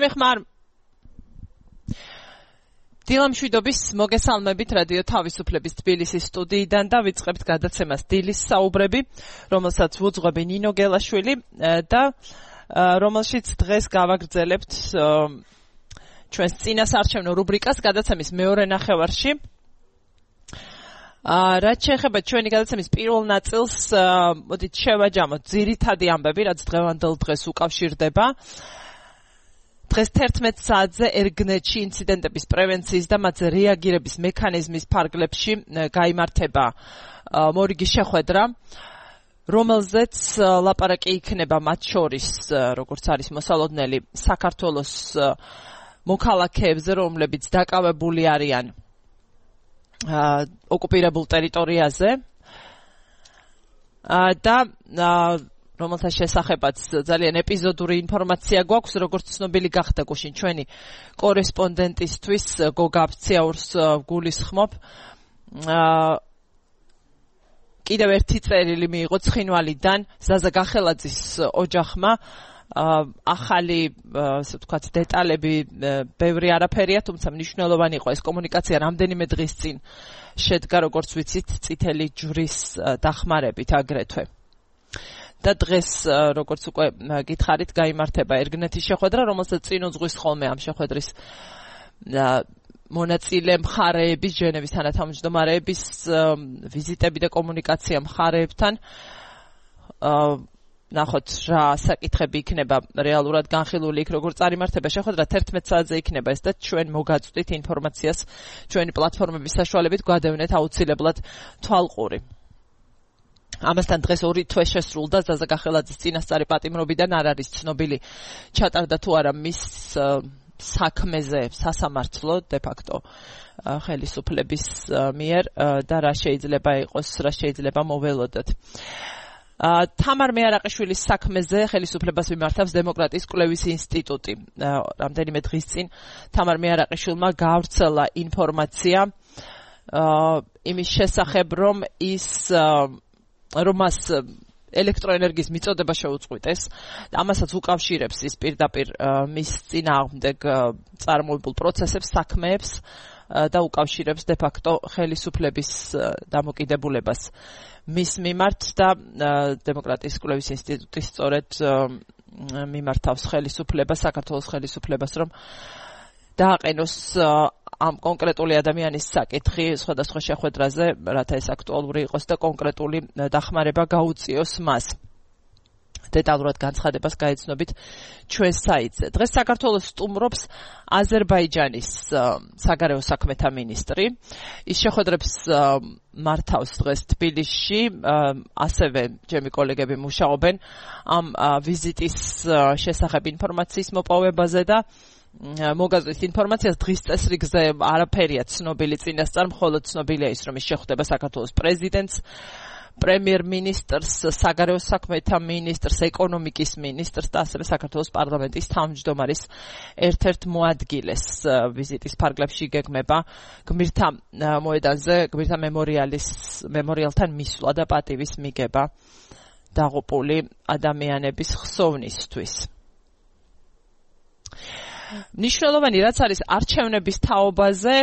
ჩემი ხმარ დილამ შვიდობის მოგესალმებით რადიო თავისუფლების თბილისის სტუდიიდან და ვიწყებთ გადაცემას დილის საუბრები, რომელსაც ვუძღვები ნინო გელაშვილი და რომელშიც დღეს გავაგრძელებთ ჩვენს წინასარჩევნო რუბრიკას გადაცემის მეორე ნახევარში. რაც შეეხება ჩვენი გადაცემის პირველ ნაწილს, მოდით შევაჯამოთ ძირითადი ამბები, რაც დღევანდელ დღეს უკავშირდება. დღეს 11 საათზე ერგნეთში ინციდენტების პრევენციის და მათზე რეაგირების მექანიზმის ფარგლებში გაიმართება მორიგი შეხვედრა, რომელზეც ლაპარაკი იქნება მათ შორის, როგორც არის მოსალოდნელი, საქართველოს მოქალაქეებზე, რომლებიც დაკავებული არიან ოკუპირებულ ტერიტორიაზე და რომელთა შესახებაც ძალიან ეპიზოდური ინფორმაცია გვაქვს, როგორც ცნობილი გახდა გუშინ ჩვენი კორესპონდენტისთვის გოგა აბციაურს გულისხმობ. კიდევ ერთი წერილი მიიღო ცხინვალიდან ზაზა გახელაძის ოჯახმა. ახალი, ასე ვთქვათ, დეტალები ბევრი არაფერია, თუმცა მნიშვნელოვანი იყო ეს კომუნიკაცია რამდენიმე დღის წინ შედგა, როგორც ვიცით, წითელი ჯვრის დახმარებით აგრეთვე. და დღეს, როგორც უკვე გითხარით, გაიმართება ერგნეთის შეხვედრა, რომელსაც წინ უძღვის ხოლმე ამ შეხვედრის მონაწილე მხარეების, ჟენევის თანათავმჯდომარეების ვიზიტები და კომუნიკაცია მხარეებთან. ნახოთ რა საკითხები იქნება რეალურად განხილული იქ, როგორც წარიმართება შეხვედრა 11 საათზე იქნება ეს და ჩვენ მოგაწვდით ინფორმაციას ჩვენი პლატფორმების საშუალებით გვადევნეთ აუცილებლად თვალყური. ამასთან დღეს 2 თვე შესრულდა ზაზა გახელაძის წინასწარი პატიმრობიდან არ არის ცნობილი ჩატარდა თუ არა მის საქმეზე სასამართლო de facto ხელისუფლების მიერ და რა შეიძლება იყოს, რა შეიძლება მოველოდოთ. თამარ მეარაყიშვილის საქმეზე ხელისუფლებას მიმართავს დემოკრატიის კვლევის ინსტიტუტი. რამდენიმე დღის წინ თამარ მეარაყიშვილმა გაავრცელა ინფორმაცია იმის შესახებ, რომ მას ელექტროენერგიის მიწოდება შეუწყვიტეს. ამასაც უკავშირებს ის პირდაპირ მის წინააღმდეგ წარმოებულ პროცესებს, საქმეებს და უკავშირებს de facto ხელისუფლების დამოკიდებულებას მის მიმართ და დემოკრატიის კვლევის ინსტიტუტი სწორედ მიმართავს ხელისუფლებას, საქართველოს ხელისუფლებას, რომ დააყენოს ამ კონკრეტული ადამიანის საკითხი სხვადასხვა შეხვედრაზე, რათა ეს აქტუალური იყოს და კონკრეტული დახმარება გაუწიოს მას. დეტალურად განცხადებას გაეცნობით ჩვენ საიტზე. დღეს საქართველოს სტუმრობს აზერბაიჯანის საგარეო საქმეთა მინისტრი. ის შეხვედრებს მართავს დღეს თბილისში, ასევე ჩემი კოლეგები მუშაობენ ამ ვიზიტის შესახებ ინფორმაციის მოპოვებაზე და მოგაზრდით ინფორმაციას დღის წესრიგზე არაფერია ცნობილი წინასწარ, მხოლოდ ცნობილია ის, რომ ის შეხვდება საქართველოს პრეზიდენტს, პრემიერ-მინისტრს, საგარეო საქმეთა მინისტრს, ეკონომიკის მინისტრს და ასევე საქართველოს პარლამენტის თავმჯდომარის ერთ-ერთ მოადგილეს. ვიზიტის ფარგლებში გეგმება გმირთა მოედანზე, გმირთა მემორიალთან მისვლა და პატივის მიგება დაღუპული ადამიანების ხსოვნისთვის. მნიშვნელოვანი რაც არის არჩევნების თაობაზე,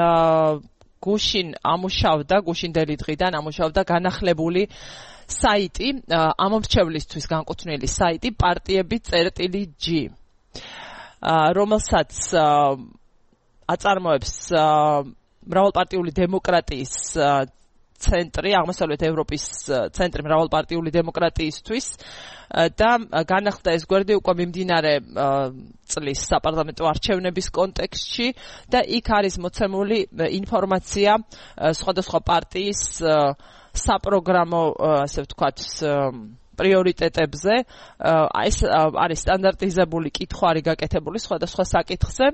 გუშინდელი დღიდან ამუშავდა განახლებული საიტი, ამომრჩევლისთვის განკუთვნილი საიტი partiები.g, რომელსაც აწარმოებს მრავალპარტიული დემოკრატიის ცენტრი, აღმოსავლეთ ევროპის ცენტრი მრავალპარტიული დემოკრატიისთვის და განახლდა ეს გვერდი უკვე მიმდინარე წლის საპარლამენტო არჩევნების კონტექსტში და იქ არის მოცემული ინფორმაცია სხვადასხვა პარტიის საპროგრამო, ასე ვთქვათ, პრიორიტეტებზე. ეს არის სტანდარტიზებული კითხვა არის გაკეთებული სხვადასხვა საკითხზე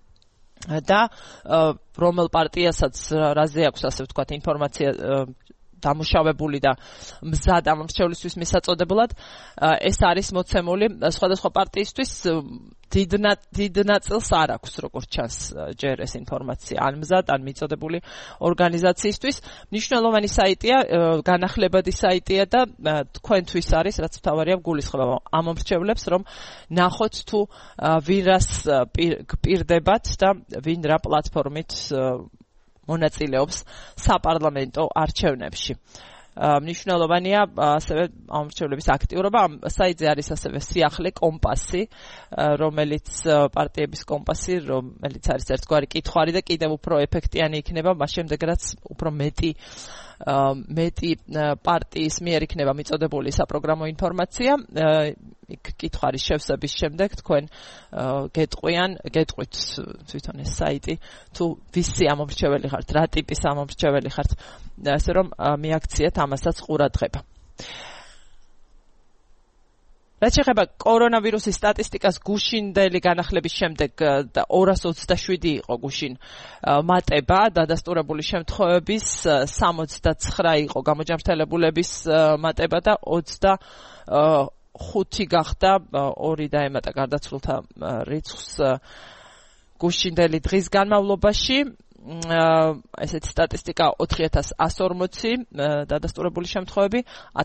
და რომელ პარტიასაც რაზე აქვს, ასე ვთქვათ, ინფორმაცია დამუშავებული და მზად ამ მრჩევლისთვის მისაწოდებულად ეს არის მოცემული სხვადასხვა პარტიისთვის დიდ ნაწილს არ აქვს როგორც ჩანს ჯერ ეს ინფორმაცია ან მზად ან მიწოდებული ორგანიზაციისთვის მნიშვნელოვანი საიტია განახლებადი საიტია და თქვენთვის არის რაც მთავარია გულისხმობა ამ მრჩევლებს რომ ნახოთ თუ ვინ რას გპირდებათ და ვინ რა პლატფორმით მონაწილეობს საპარლამენტო არჩევნებში. მნიშვნელოვანია ასევე ამ მრჩევლების აქტიურობა. ამ საიტზე არის ასევე სიახლე კომპასი, რომელიც პარტიების კომპასი, რომელიც არის ერთგვარი კითხვარი და კიდევ უფრო ეფექტიანი იქნება, მას შემდეგ რაც უფრო მეტი პარტიის მიერ იქნება მიწოდებული საპროგრამო ინფორმაცია. იქ კითხვის შევსების შემდეგ თქვენ გეტყვით თვითონ ეს საიტი თუ ვისი ამომრჩეველი ხართ, რა ტიპის ამომრჩეველი ხართ, ასე რომ მიაქციეთ ამასაც ყურადღება. რაც შეეხება კორონავირუსის სტატისტიკას გუშინდელი განახლების შემდეგ და 227 იყო გუშინ მატება დადასტურებული შემთხვევების 69 იყო გამოჯანმრთელებულების მატება და 25 გახდა 2 დაემატა გარდაცვლილთა რიცხვს გუშინდელი დღის განმავლობაში ესეთი სტატისტიკა 4140 დადასტურებული შემთხვევები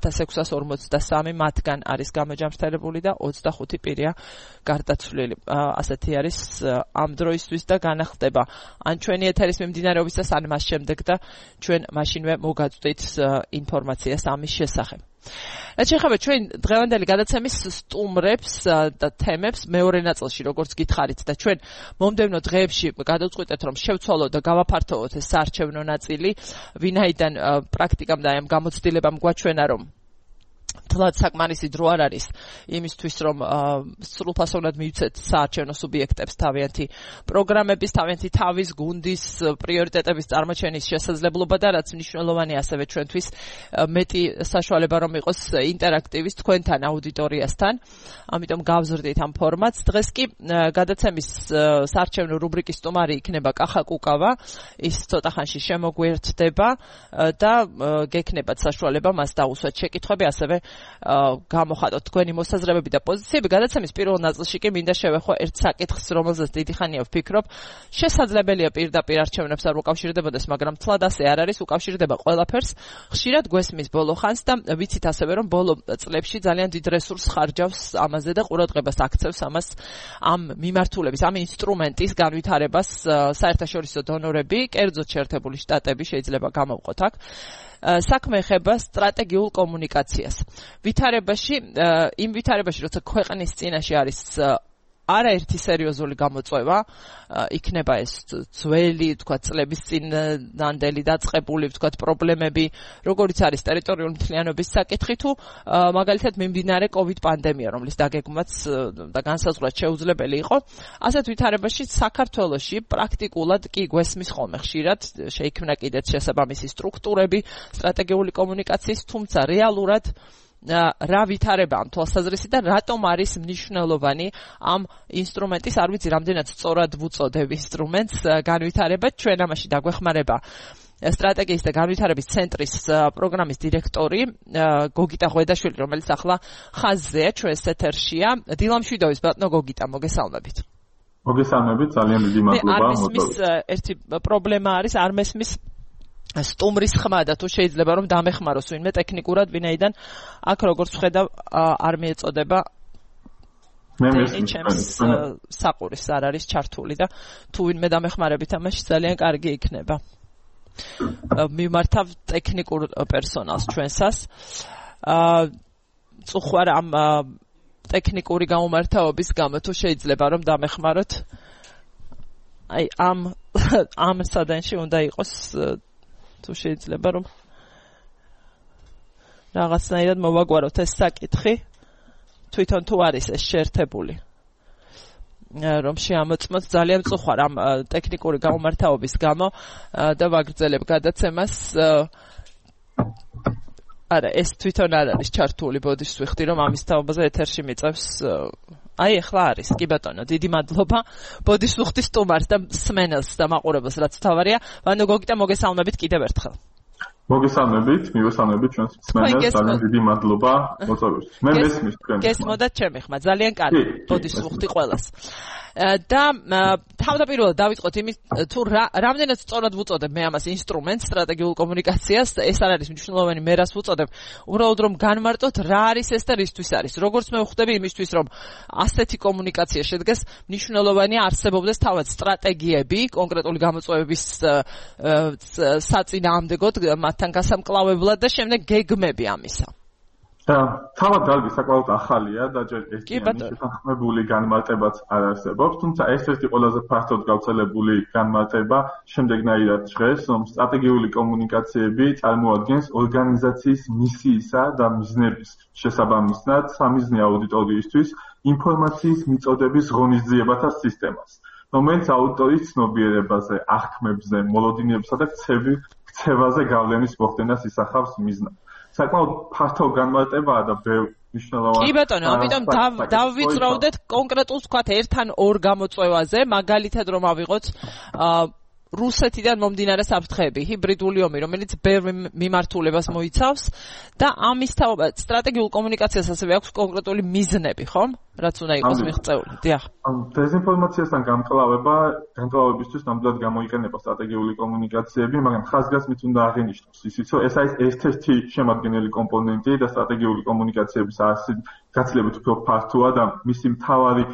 1643 მათგან არის გამოჯანმრთელებული და 25 პირია გარდაცვლილი. ასეთი არის ამ დროისთვის და განახლდება ან ჩვენი ეთერის მიმდინარეობისას ან მას შემდეგ და ჩვენ მაშინვე მოგაწვდით ინფორმაციას ამის შესახებ. რაც შეეხება ჩვენ დღევანდელი გადაცემის სტუმრებს და თემებს მეორე ნაწილში როგორც გითხარით და ჩვენ მომდევნო დღეებში გადავწყვიტეთ რომ შევცვალოთ და გავაფართოვოთ ეს საარჩევნო ნაწილი ვინაიდან პრაქტიკამ და ამ გამოცდილებამ გვაჩვენა რომ თლად საკმარისი დრო არ არის იმისთვის რომ სრულფასოვნად მივცეთ საარჩევნო სუბიექტებს თავიანთი პროგრამების, თავიანთი თავის გუნდის პრიორიტეტების წარმოჩენის შესაძლებლობა და რაც მნიშვნელოვანია ასევე ჩვენთვის მეტი საშუალება რომ იყოს ინტერაქტივის თქვენთან აუდიტორიასთან. ამიტომ გავზრდით ამ ფორმატს. დღეს კი გადაცემის საარჩევნო რუბრიკის სტუმარი იქნება კახა კუკავა. ის ცოტა ხანში შემოგვერთდება და გექნებათ საშუალება მას დაუსვათ შეკითხვები, ასევე გამოხატოთ თქვენი მოსაზრებები და პოზიციები. გადაცემის პირველ ნაწილში კი მინდა შევეხო ერთ საკითხს, რომელზეც დიდი ხანია ვფიქრობ. შესაძლებელია პირდაპირ არჩევნებს არ უკავშირდებოდეს, მაგრამ თლად ასე არ არის, უკავშირდება ყველაფერს. ხშირად გვესმის ბოლო ხანს და ვიცით ასევე რომ ბოლო წლებში ძალიან დიდ რესურსს ხარჯავს ამაზე და ყურადღებას აქცევს ამას ამ მიმართულების, ამ ინსტრუმენტის განვითარებას საერთაშორისო დონორები, კერძოდ შეერთებული შტატები შეიძლება გამოვყოთ აქ. საქმე ეხება სტრატეგიულ კომუნიკაციას. იმ ვითარებაში, როცა ქვეყნის წინაშე არის არაერთი სერიოზული გამოწვევა, იქნება ეს ძველი, თქვათ, წლების წინანდელი დაწყებული, თქვათ, პრობლემები, როგორიც არის ტერიტორიული მთლიანობის საკითხი თუ მაგალითად მიმდინარე COVID პანდემია, რომლის დაგეგმვაც და განსაზღვრაც შეუძლებელი იყო. ასეთ ვითარებაში საქართველოში პრაქტიკულად კი გვესმის ხოლმე ხშირად, შეიქმნა კიდეც შესაბამისი სტრუქტურები სტრატეგიული კომუნიკაციის, თუმცა რეალურად რა ვითარება ამ თვალსაზრისით და რატომ არის მნიშვნელოვანი ამ ინსტრუმენტის, არ ვიცი რამდენად სწორად ვუწოდებ ინსტრუმენტს განვითარება. ჩვენ ამაში დაგვეხმარება სტრატეგიის და განვითარების ცენტრის პროგრამის დირექტორი გოგიტა ღვედაშვილი, რომელიც ახლა ხაზზეა ჩვენს ეთერშია. დილამშვიდობის ბატონო გოგიტა, მოგესალმებით. მოგესალმებით, ძალიან დიდი მადლობა. ერთი პრობლემა არის, არ მესმის სტუმრის ხმა და თუ შეიძლება რომ დამეხმაროს ვინმე ტექნიკურად, ვინაიდან აქ როგორც ვხედავ არ მიეწოდება საყურის არ არის ჩართული და თუ ვინმე დამეხმარებით ამაში ძალიან კარგი იქნება. მიმართავ ტექნიკურ პერსონალს ჩვენსას. წუხვარ ამ ტექნიკური გამომართაობის გამო თუ შეიძლება რომ დამეხმაროთ. აი ამ სადანში უნდა იყოს თუ შეიძლება რომ რაღაცნაირად მოვაგვაროთ ეს საკითხი თვითონ თუ არის ეს შეერთებული რომ შეამოწმოთ ძალიან წუხვარ ამ ტექნიკური გამომართაობის გამო და ვაგრძელებ გადაცემას. არა, ეს თვითონ არ არის ჩართული, ბოდიშს ვიხდი რომ ამის თაობაზე ეთერში მიწევს. აი ახლა არის, კი ბატონო, დიდი მადლობა. ბოდიშს ვიხდი სტუმარს და სმენელს და მაყურებელს, რაც თავარია. ვანო გოგიტა, მოგესალმებით კიდევ ერთხელ. მოგესალმებით, მივესალმებით ჩვენს მსმენელს, ძალიან დიდი მადლობა მოწვევისთვის. მე მესმის თქვენ. გესმოდათ ჩემი ხმა, ძალიან კარგი. ბოდის ვუხდი ყველას. და თავდაპირველად დავიწყოთ იმის თუ რამდენად სწორად ვუწოდებ მე ამას ინსტრუმენტს სტრატეგიულ კომუნიკაციას, ეს არ არის მნიშვნელოვანი, მე რას ვუწოდებ, უბრალოდ რომ განმარტოთ რა არის ეს და რისთვის არის. როგორც მე ვხვდები იმისთვის, რომ ასეთი კომუნიკაცია შედგეს, მნიშვნელოვანია არსებობდეს თავად სტრატეგიები, კონკრეტული გამოწვევების საწინააღმდეგოდ მათთან გასამკლავებლად და შემდეგ გეგმები ამისა. თავად დარგი საკმაოდ ახალია და ჯერ ერთიანი შეთანხმებული განმარტებაც არ არსებობს, თუმცა ერთ-ერთი ყველაზე ფართოდ გავრცელებული განმარტება შემდეგნაირად ჟღერს, რომ სტრატეგიული კომუნიკაციები წარმოადგენს ორგანიზაციის მისიისა და მიზნების შესაბამისად სამიზნე აუდიტორიისთვის ინფორმაციის მიწოდების ღონისძიებათა სისტემას, რომელიც აუდიტორიის ცნობიერებაზე, აღქმებზე, მოლოდინებისა და ქცევაზე გავლენის მოხდენას ისახავს მიზნად. საკმაოდ ფართო განმარტებაა და მნიშვნელოვანი. კი ბატონო, ამიტომ დავვიწროვდეთ კონკრეტულს ვთქვათ ერთ-ან ორ გამოწვევაზე, მაგალითად რომ ავიღოთ რუსეთიდან მომდინარე საფრთხეები, ჰიბრიდული ომი, რომელიც ბევრ მიმართულებას მოიცავს და ამის სტრატეგიულ კომუნიკაციას ასევე აქვს კონკრეტული მიზნები, ხომ? რაც უნდა იყოს მიღწეული. დიახ. დეზინფორმაციასთან გამკლავებისთვის ნამდვილად გამოიყენება სტრატეგიული კომუნიკაციები, მაგრამ ხაზგასმით უნდა აღინიშნოს ისიც, რომ ეს არის ერთ-ერთი შემადგენელი კომპონენტი და სტრატეგიული კომუნიკაციების გაცილებით უფრო ფართოა და მისი მთავარი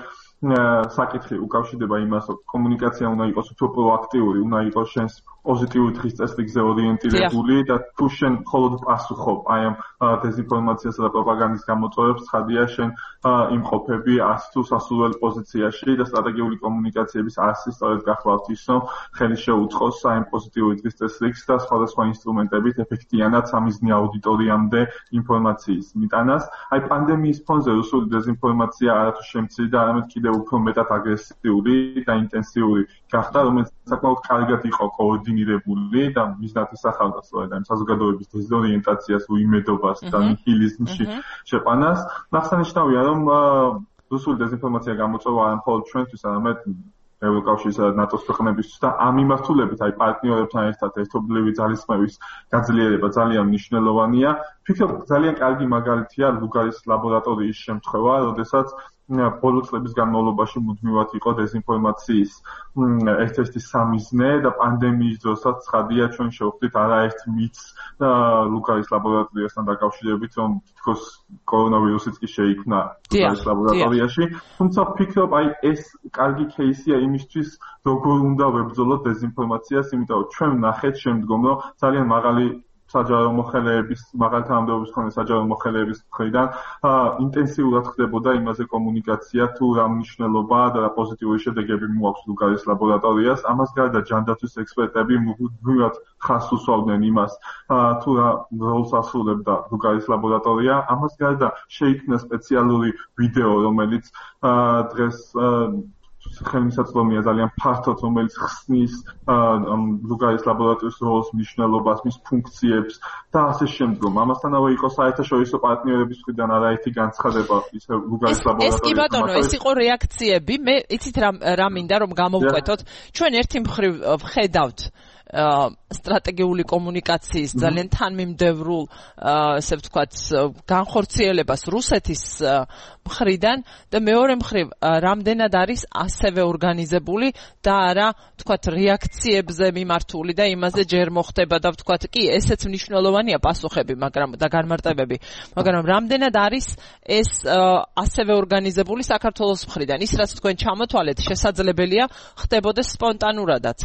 საკითხი უკავშირდება იმას, რომ კომუნიკაცია უნდა იყოს უფრო პროაქტიული, უნდა იყოს შენს პოზიტიური დღის წესრიგზე ორიენტირებული და თუ შენ მხოლოდ პასუხობ აი ამ დეზინფორმაციასა და პროპაგანდის გამოწვევებს, ცხადია შენ იმყოფები არც თუ სასურველ პოზიციაში და სტრატეგიული კომუნიკაციების არსი სწორედ გახლავთ ის, რომ ხელი შეუწყოს აი ამ პოზიტიური დღის წესრიგს და სხვადასხვა ინსტრუმენტებით ეფექტიანად სამიზნე აუდიტორიამდე ინფორმაციის მიტანას. აი პანდემიის ფონზე რუსული დეზინფორმაცია არათუ შემცირდა, არამედ კიდევ უფრო მეტად აგრესიული და ინტენსიური გახდა, რომელიც საკმაოდ კარგად იყო კოორდინირებული და მიზნად ისახავდა სწორედ ამ საზოგადოების დეზორიენტაციას, უიმედობას და ნიჰილიზმში შეყვანას. აღსანიშნავია, რომ რუსული დეზინფორმაცია გამოწვევა არა მხოლოდ ჩვენთვის, არამედ ევროკავშირისა და ნატოს ქვეყნებისთვის და ამ მიმართულებით აი პარტნიორებთან ერთად ერთობლივი ძალისხმევის გაძლიერება ძალიან მნიშვნელოვანია. ვფიქრობ, ძალიან კარგი მაგალითია ლუგარის ლაბორატორიის შემთხვევა, როდესაც ბოლო წლების განმავლობაში მუდმივად იყო დეზინფორმაციის ერთ-ერთი სამიზნე და პანდემიის დროსაც ცხადია ჩვენ შევხვდით არაერთ მითს ლუგარის ლაბორატორიასთან დაკავშირებით, რომ თითქოს კორონავირუსიც კი შეიქმნა ლუგარის ლაბორატორიაში. თუმცა ვფიქრობ, აი ეს კარგი кейსია იმისთვის, როგორ უნდა ვებრძოლოთ დეზინფორმაციას, იმიტომ რომ ჩვენ ვნახეთ შემდგომ, რომ ძალიან მაღალი საჯარო მოხელეების, მაღალი თანამდებობის მქონე საჯარო მოხელეების მხრიდან ინტენსიურად ხდებოდა იმაზე კომუნიკაცია, თუ რა მნიშვნელობა და რა პოზიტიური შედეგები მოაქვს ლუგარის ლაბორატორიას. ამას გარდა ჯანდაცვის ექსპერტები მუდმივად ხაზს უსვამდნენ იმას, თუ რა როლს ასრულებდა ლუგარის ლაბორატორია. ამას გარდა შეიქმნა სპეციალური ვიდეო, რომელიც დღეს ხელმისაწვდომია ძალიან ფართოდ, რომელიც ხსნის ლუგარის ლაბორატორიის როლს, მნიშვნელობას, მის ფუნქციებს და ასე შემდგომ. ამასთანავე იყო საერთაშორისო პარტნიორების მხრიდან არაერთი განცხადება ის ლუგარის ლაბორატორიის. ეს კი ბატონო, ეს იყო რეაქციები. მე იცით რა მინდა რომ გამოვკვეთოთ. ჩვენ ერთი მხრივ ვხედავთ სტრატეგიული კომუნიკაციის ძალიან თანმიმდევრულ, ესე ვთქვათ, განხორციელებას რუსეთის მხრიდან და მეორე მხრივ რამდენად არის ასევე ორგანიზებული და არა, ვთქვათ, რეაქციებზე მიმართული და იმაზე ჯერ მოხდება და ვთქვათ, კი, ესეც მნიშვნელოვანია პასუხები, მაგრამ და განმარტებები, მაგრამ რამდენად არის ეს ასევე ორგანიზებული საქართველოს მხრიდან. ის რაც თქვენ ჩამოთვალეთ, შესაძლებელია ხდებოდეს სპონტანურადაც.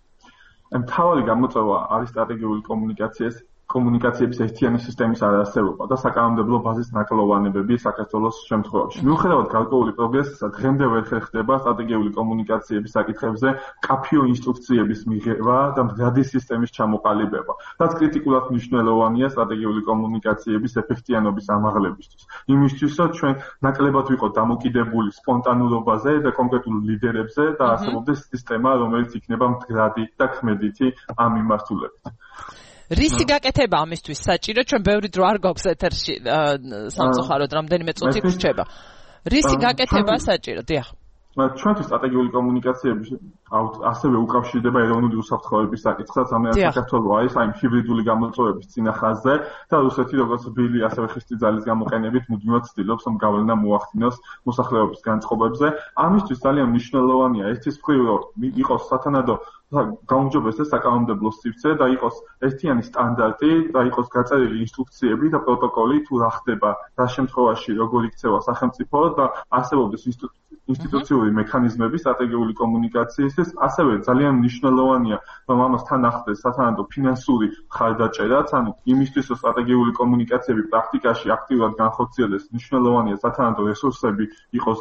მთავარი გამოწვევა არის სტრატეგიული კომუნიკაციების ერთიანი სისტემის არარსებობა და საკანონმდებლო ბაზის ნაკლოვანებები საქართველოს შემთხვევაში. მიუხედავად გარკვეული პროგრესისა, დღემდე ვერ ხერხდება სტრატეგიული კომუნიკაციების საკითხებზე მკაფიო ინსტრუქციების მიღება და მდგრადი სისტემის ჩამოყალიბება, რაც კრიტიკულად მნიშვნელოვანია სტრატეგიული კომუნიკაციების ეფექტიანობის ამაღლებისთვის. იმისთვის, რომ ჩვენ ნაკლებად ვიყოთ დამოკიდებული სპონტანურობაზე და კონკრეტულ ლიდერებზე და არსებობდეს სისტემა, რომელიც იქნება მდგრადი და ქმედითი ამ მიმართულებით. რისი გაკეთება ამისთვის საჭირო? ჩვენ ბევრი დრო არ გვაქვს ეთერში სამწუხაროდ, რამდენიმე წუთი გრჩება. რისი გაკეთება საჭირო? დიახ. ჩვენთვის სტრატეგიული კომუნიკაციების ასევე უკავშირდება ეროვნული უსაფრთხოების საკითხსაც, ამიტომ საქართველოს არის აი ჰიბრიდული გამოწვევების წინახაზე და რუსეთი როგორც ბილი ასევე ხისტი ძალის გამოყენებით მუდმივად ცდილობს რომ გავლენა მოახდინოს მოსახლეობის განწყობებზე. ამისთვის ძალიან მნიშვნელოვანია ერთის მხრივ იყოს სათანადო გაუმჯობესდეს საკანონმდებლო სივრცე და იყოს ერთიანი სტანდარტი და იყოს გაწერილი ინსტრუქციები და პროტოკოლი თუ რა ხდება რა შემთხვევაში როგორ იქცევა სახელმწიფო და არსებობდეს ინსტიტუციური მექანიზმები სტრატეგიული კომუნიკაციისთვის, ასევე ძალიან მნიშვნელოვანია, რომ ამასთან ახლდეს სათანადო ფინანსური მხარდაჭერაც, ანუ იმისთვის, რომ სტრატეგიული კომუნიკაციები პრაქტიკაში აქტიურად განხორციელდეს, მნიშვნელოვანია სათანადო რესურსები იყოს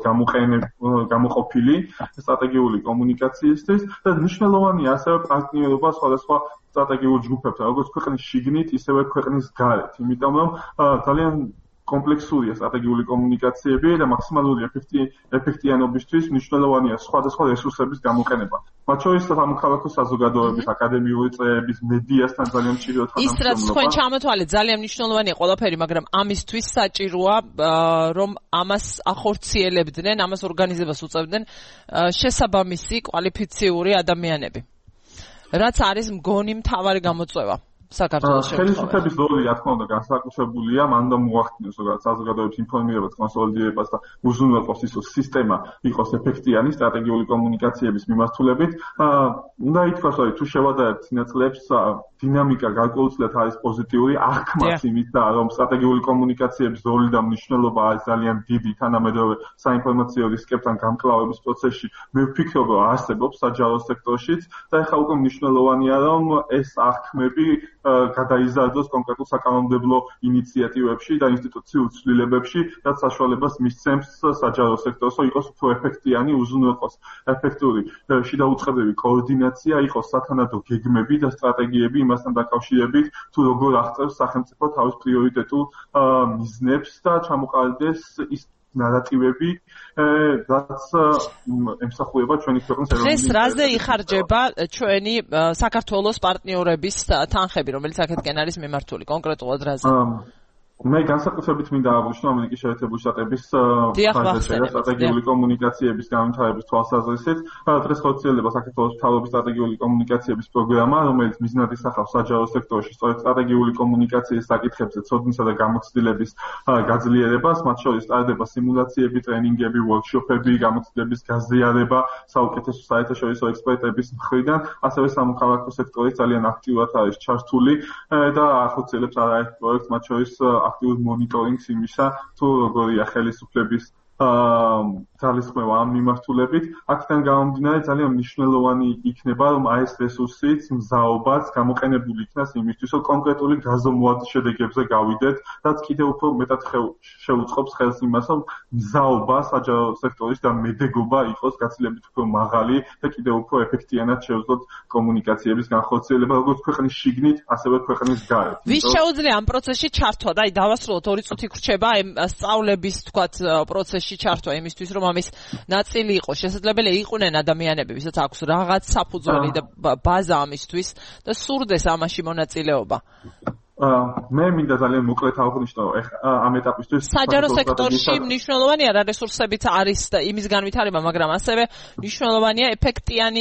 გამოყოფილი სტრატეგიული კომუნიკაციისთვის და მნიშვნელოვანია ასევე პარტნიორობა სხვადასხვა სტრატეგიულ ჯგუფებთან, როგორც ქვეყნის შიგნით, ისევე ქვეყნის გარეთ, იმიტომ რომ ძალიან კომპლექსურია სტრატეგიული კომუნიკაციები და მაქსიმალური ეფექტიანობისთვის მნიშვნელოვანია სხვადასხვა რესურსების გამოყენება. მათ შორის სამოქალაქო საზოგადოების, აკადემიური წრეების, მედიასთან ძალიან მჭირდება თანამშრომლობა. ის რაც თქვენ ჩამოთვალეთ, ძალიან მნიშვნელოვანია ყველაფერი, მაგრამ ამისთვის საჭიროა რომ ამას ახორციელებდნენ, ამას ორგანიზებას უწევდნენ შესაბამისი კვალიფიციური ადამიანები. რაც არის მგონი მთავარი გამოწვევა. საქართველოს ხელისუფლების როლი რა თქმა უნდა განსაკუთრებულია, მან უნდა მოახდინოს ზოგადად საზოგადოების ინფორმირებას, კონსოლიდირებას და უზრუნველყოფს ის სისტემა იყოს ეფექტიანი სტრატეგიული კომუნიკაციების მიმართულებით. უნდა ითქვას, რომ თუ შევადარებთ სინათლეებს, დინამიკა გარკვეულწილად არის პოზიტიური, აღქმას იმისა, რომ სტრატეგიული კომუნიკაციების როლი და მნიშვნელობა არის ძალიან დიდი თანამედროვე საინფორმაციო რისკებთან გამკლავების პროცესში. მე ვფიქრობ, რომ არსებობს საჯარო სექტორშიც და ეხლა უკვე მნიშვნელოვანია, რომ ეს აღქმები გადაიზარდოს კონკრეტულ საკანონმდებლო ინიციატივებში და ინსტიტუციურ ცვლილებებში, რაც საშუალებას მისცემს საჯარო სექტორს, რომ იყოს უფრო ეფექტიანი, უზრუნველყოს ეფექტური შიდა უწყებები კოორდინაცია, იყოს სათანადო გეგმები და სტრატეგიები იმასთან დაკავშირებით, თუ როგორ აღწევს სახელმწიფო თავის პრიორიტეტულ მიზნებს და ჩამოყალიბდეს ის ნარატივები, რაც ემსახურება ჩვენი ქვეყნის ეროვნულ ინტერესებს. ეს რაზე იხარჯება ჩვენი საქართველოს პარტნიორების თანხები, რომელიც აქეთკენ არის მიმართული, კონკრეტულად რაზე? მე განსაკუთრებით მინდა აღვნიშნო ამერიკის შეერთებული შტატების სტრატეგიული კომუნიკაციების განვითარების თვალსაზრისით. დღეს ხორციელდება საქართველოს მთავრობის სტრატეგიული კომუნიკაციების პროგრამა, რომელიც მიზნად ისახავს საჯარო სექტორში სწორედ სტრატეგიული კომუნიკაციის საკითხებზე ცოდნისა და გამოცდილების გაძლიერებას, მათ შორის ტარდება სიმულაციები, ტრენინგები, ვორქშოპები, გამოცდილების გაზიარება საუკეთესო საერთაშორისო ექსპერტების მხრიდან, ასევე სამოქალაქო სექტორი ძალიან აქტიურად არის ჩართული და ახორციელებს არაერთ პროექტს, მათ შორის აქტიურ მონიტორინგს იმისა, თუ როგორია ხელისუფლების ძალისხმევა ამ მიმართულებით. აქედან გამომდინარე ძალიან მნიშვნელოვანი იქნება, რომ ეს რესურსიც მზაობაც გამოყენებული იქნას იმისთვის, რომ კონკრეტული გაზომვადის შედეგებზე გავიდეთ, რაც კიდევ უფრო მეტად შეუწყობს ხელს იმას, რომ მზაობა საჯარო სექტორის და მედეგობა იყოს გაცილებით უფრო მაღალი და კიდევ უფრო ეფექტიანად შევძლოთ კომუნიკაციების განხორციელება, როგორც ქვეყნის შიგნით, ასევე ქვეყნის გარეთ. ვის შეუძლია ამ პროცესში ჩართვა და დავასრულოთ 2 წუთი გრჩება სწავლების თქვათ პროცესში ჩართვა იმისთვის, რომ ამის ნაწილი იყოს. შესაძლებელია იყვნენ ადამიანები, ვისაც აქვს რაღაც საფუძველი და ბაზა ამისთვის და სურდეს ამაში მონაწილეობა. მე მინდა ძალიან მოკლედ აღვნიშნო ამ ეტაპისთვის საჯარო სექტორში მნიშვნელოვანია რა რესურსებიც არის და იმის განვითარება, მაგრამ ასევე მნიშვნელოვანია ეფექტიანი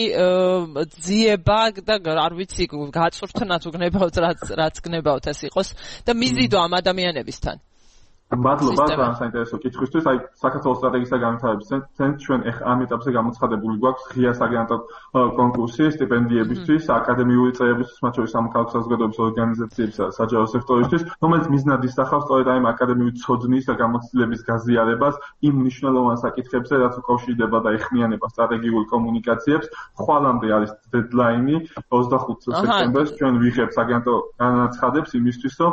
ძიება და არ ვიცი გაწვრთნა თუ გნებავთ რაც გნებავთ ეს იყოს და მიზიდვა ამ ადამიანებისთან. მადლობა ძალიან საინტერესო კითხვისთვის. აი საქართველოს სტრატეგიის განვითარების ცენტრ ჩვენ ამ ეტაპზე გამოცხადებული გვაქვს ღია საგრანტო კონკურსი სტიპენდიებისთვის, აკადემიური წრეებისთვის, მათ შორის სამოქალაქო საზოგადოების ორგანიზაციებისა და საჯარო სექტორისთვის, რომელიც მიზნად ისახავს სწორედ აი აკადემიური ცოდნის და გამოცდილების გაზიარებას იმ მნიშვნელოვან საკითხებზე, რაც უკავშირდება და ეხმიანება სტრატეგიულ კომუნიკაციებს. ხვალამდე არის დედლაინი 25 სექტემბერს ჩვენ ვიღებთ საგრანტო განაცხადებს იმისთვის, რომ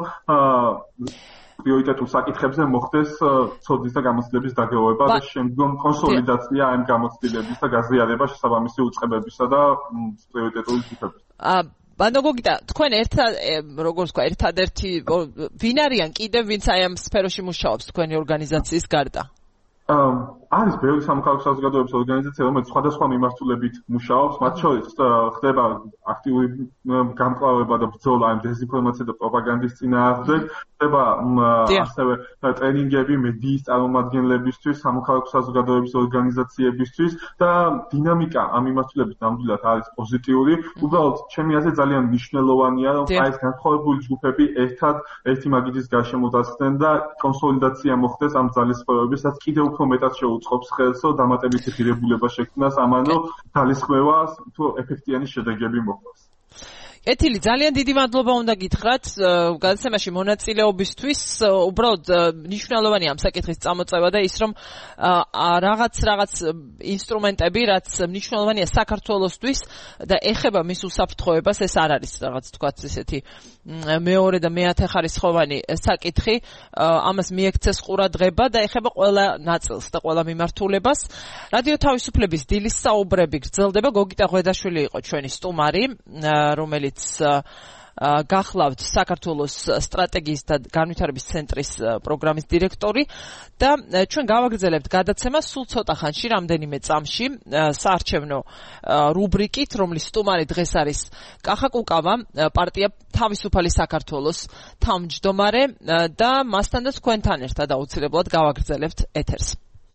პრიორიტეტულ საკითხებზე მოხდეს ცოდნის და გამოცდილების დაგროვება და შემდგომ კონსოლიდაცია ამ გამოცდილების და გაზიარება შესაბამისი უწყებებისა და პრიორიტეტული ჯგუფების. ბანდოგოგიტა, თქვენ როგორც თქვა, ერთადერთი ვინ არიან კიდევ ვინც აი ამ სფეროში მუშაობს თქვენი ორგანიზაციის გარდა? არის ბევრი სამოქალაქო საზოგადოების ორგანიზაცია, რომელიც სხვადასხვა მიმართულებით მუშაობს, მათ შორის ხდება აქტიური გამკლავება და ბრძოლა ამ დეзинფორმაცია და პროპაგანდის წინააღმდეგ, ხდება ასევე ტრენინგები მედიის წარმომადგენლებისთვის, სამოქალაქო საზოგადოების ორგანიზაციებისთვის და დინამიკა ამ მიმართულებით ნამდვილად არის პოზიტიური. უბრალოდ ჩემი აზრით ძალიან მნიშვნელოვანია, რომ ეს განსხვავებული ჯგუფები ერთი მაგიდის გარშემო დასხდნენ და კონსოლიდაცია მოხდეს ამ ძალისხმევების, რაც კიდევ უფრო მეტად შეუწყობს ხელს, რომ დამატებითი ღირებულება შექმნას, ამანო ძალისხმევას თუ ეფექტიანი შედეგები მოხდეს. ეთილი, ძალიან დიდი მადლობა უნდა გითხრათ გადაცემაში მონაწილეობისთვის. უბრალოდ მნიშვნელოვანია ამ საკითხის წამოწევა და ის რომ რაღაც ინსტრუმენტები, რაც მნიშვნელოვანია საქართველოსთვის და ეხება მის უსაფრთხოებას, ეს არ არის რაღაც თქვათ ესეთი მეორე და მეათე ხარისხოვანი საკითხი. ამას მიექცეს ყურადღება და ეხება ყველა ნაწილს და ყველა მიმართულებას. რადიო თავისუფლების დილის საუბრები გრძელდება. გოგიტა ღვედაშვილი იყო ჩვენი სტუმარი, რომელიც გახლავთ საქართველოს სტრატეგიის და განვითარების ცენტრის პროგრამის დირექტორი და ჩვენ გავაგრძელებთ გადაცემას სულ ცოტა ხანში, რამდენიმე წამში, საარჩევნო რუბრიკით, რომლის სტუმარი დღეს არის კახა კუკავა, პარტია თავისუფალი საქართველოს თავმჯდომარე და მასთან და თქვენთან ერთად აუცილებლად გავაგრძელებთ ეთერს.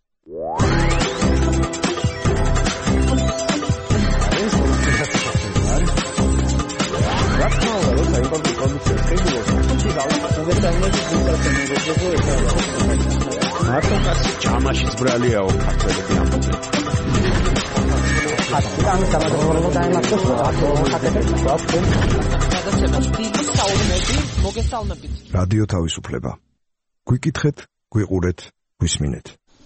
მარტოკასი ჯამაშიც ბრალიაო ქართველები ამბობენ. რადიო თავისუფლება. გვიკითხეთ, გვიყურეთ, გვისმინეთ.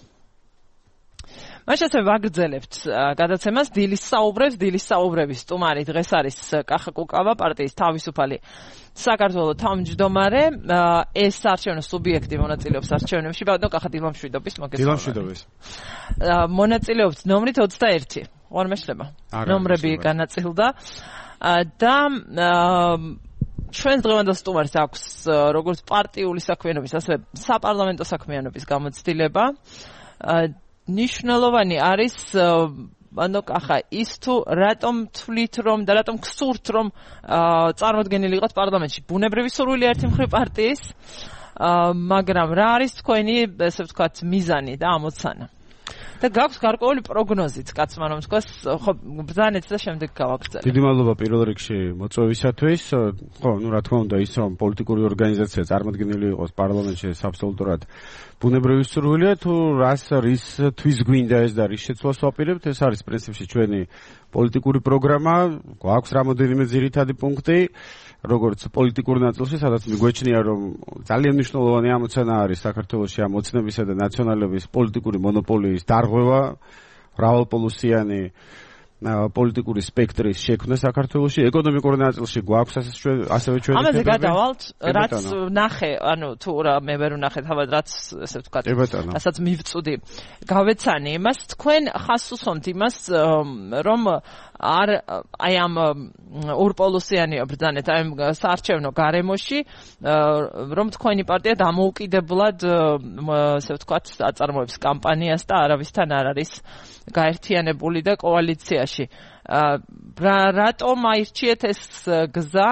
მაშინ ვაგრძელებთ გადაცემას დილის საუბრების სტუმარი დღეს არის კახა კუკავა, პარტიის თავისუფალი საქართველოს თავმჯდომარე. ეს არჩევნო სუბიექტი მონაწილეობს არჩევნებში. ბატონო კახა დილამშვიდობის მოგესალმებით. მონაწილეობს ნომრით 21. ღორმეშლება. ნომრები განაწილდა და ჩვენს დღევანდელ სტუმარს აქვს როგორც პარტიული საქმიანობის, ასევე საპარლამენტო საქმიანობის გამოცდილება. ნიშნულოვანი არის კახა ის თუ რატომ თვლით რომ და რატომ გსურთ რომ წარმოდგენილი იყოთ პარლამენტში. ბუნებრივი სურვილი ერთი მხრივ პარტიის, მაგრამ რა არის თქვენი, ესე ვთქვათ, მიზანი და ამოცანა? და გაქვს გარკვეული პროგნოზიც, კაცმა რომ თქვას, ხო, ბრძანეთ და შემდეგ გავაგრძელებთ. დიდი მადლობა პირველ რიგში მოწვევისათვის. ხო, რა თქმა უნდა, ის რომ პოლიტიკური ორგანიზაცია წარმოდგენილი იყოს პარლამენტში, ეს აბსოლუტურად ბუნებრივი სურვილია. თუ რისთვის გვინდა ეს და რის შეცვლას ვაპირებთ, ეს არის პრინციპში ჩვენი პოლიტიკური პროგრამა. გვაქვს რამოდენიმე ძირითადი პუნქტი, როგორც პოლიტიკურ ნაწილში, სადაც მიგვეჩნია, რომ ძალიან მნიშვნელოვანი ამოცანა არის საქართველოში ამ ოცნებისა და ნაციონალების პოლიტიკური მონოპოლიის დარღვევა, მრავალპოლუსიანი პოლიტიკური სპექტრის შექმნა საქართველოში. ეკონომიკურ ნაწილში გვაქვს ასევე ჩვენი ამაზე გადავალთ, რაც ნახე, თუ რა მე ვერ ვნახე თავად, რაც ესე ვთქვათ, რასაც მივწუდი. გავეცანი იმას, თქვენ ხას უსვამთ იმას, რომ აი ამ ორპოლუსიანი ბრძანეთ, აი ამ საარჩევნო გარემოში, რომ თქვენი პარტია დამოუკიდებლად, ესე ვთქვათ, აწარმოებს კამპანიას და არავისთან არ არის გაერთიანებული და კოალიციაში. რატომ აირჩიეთ ეს გზა?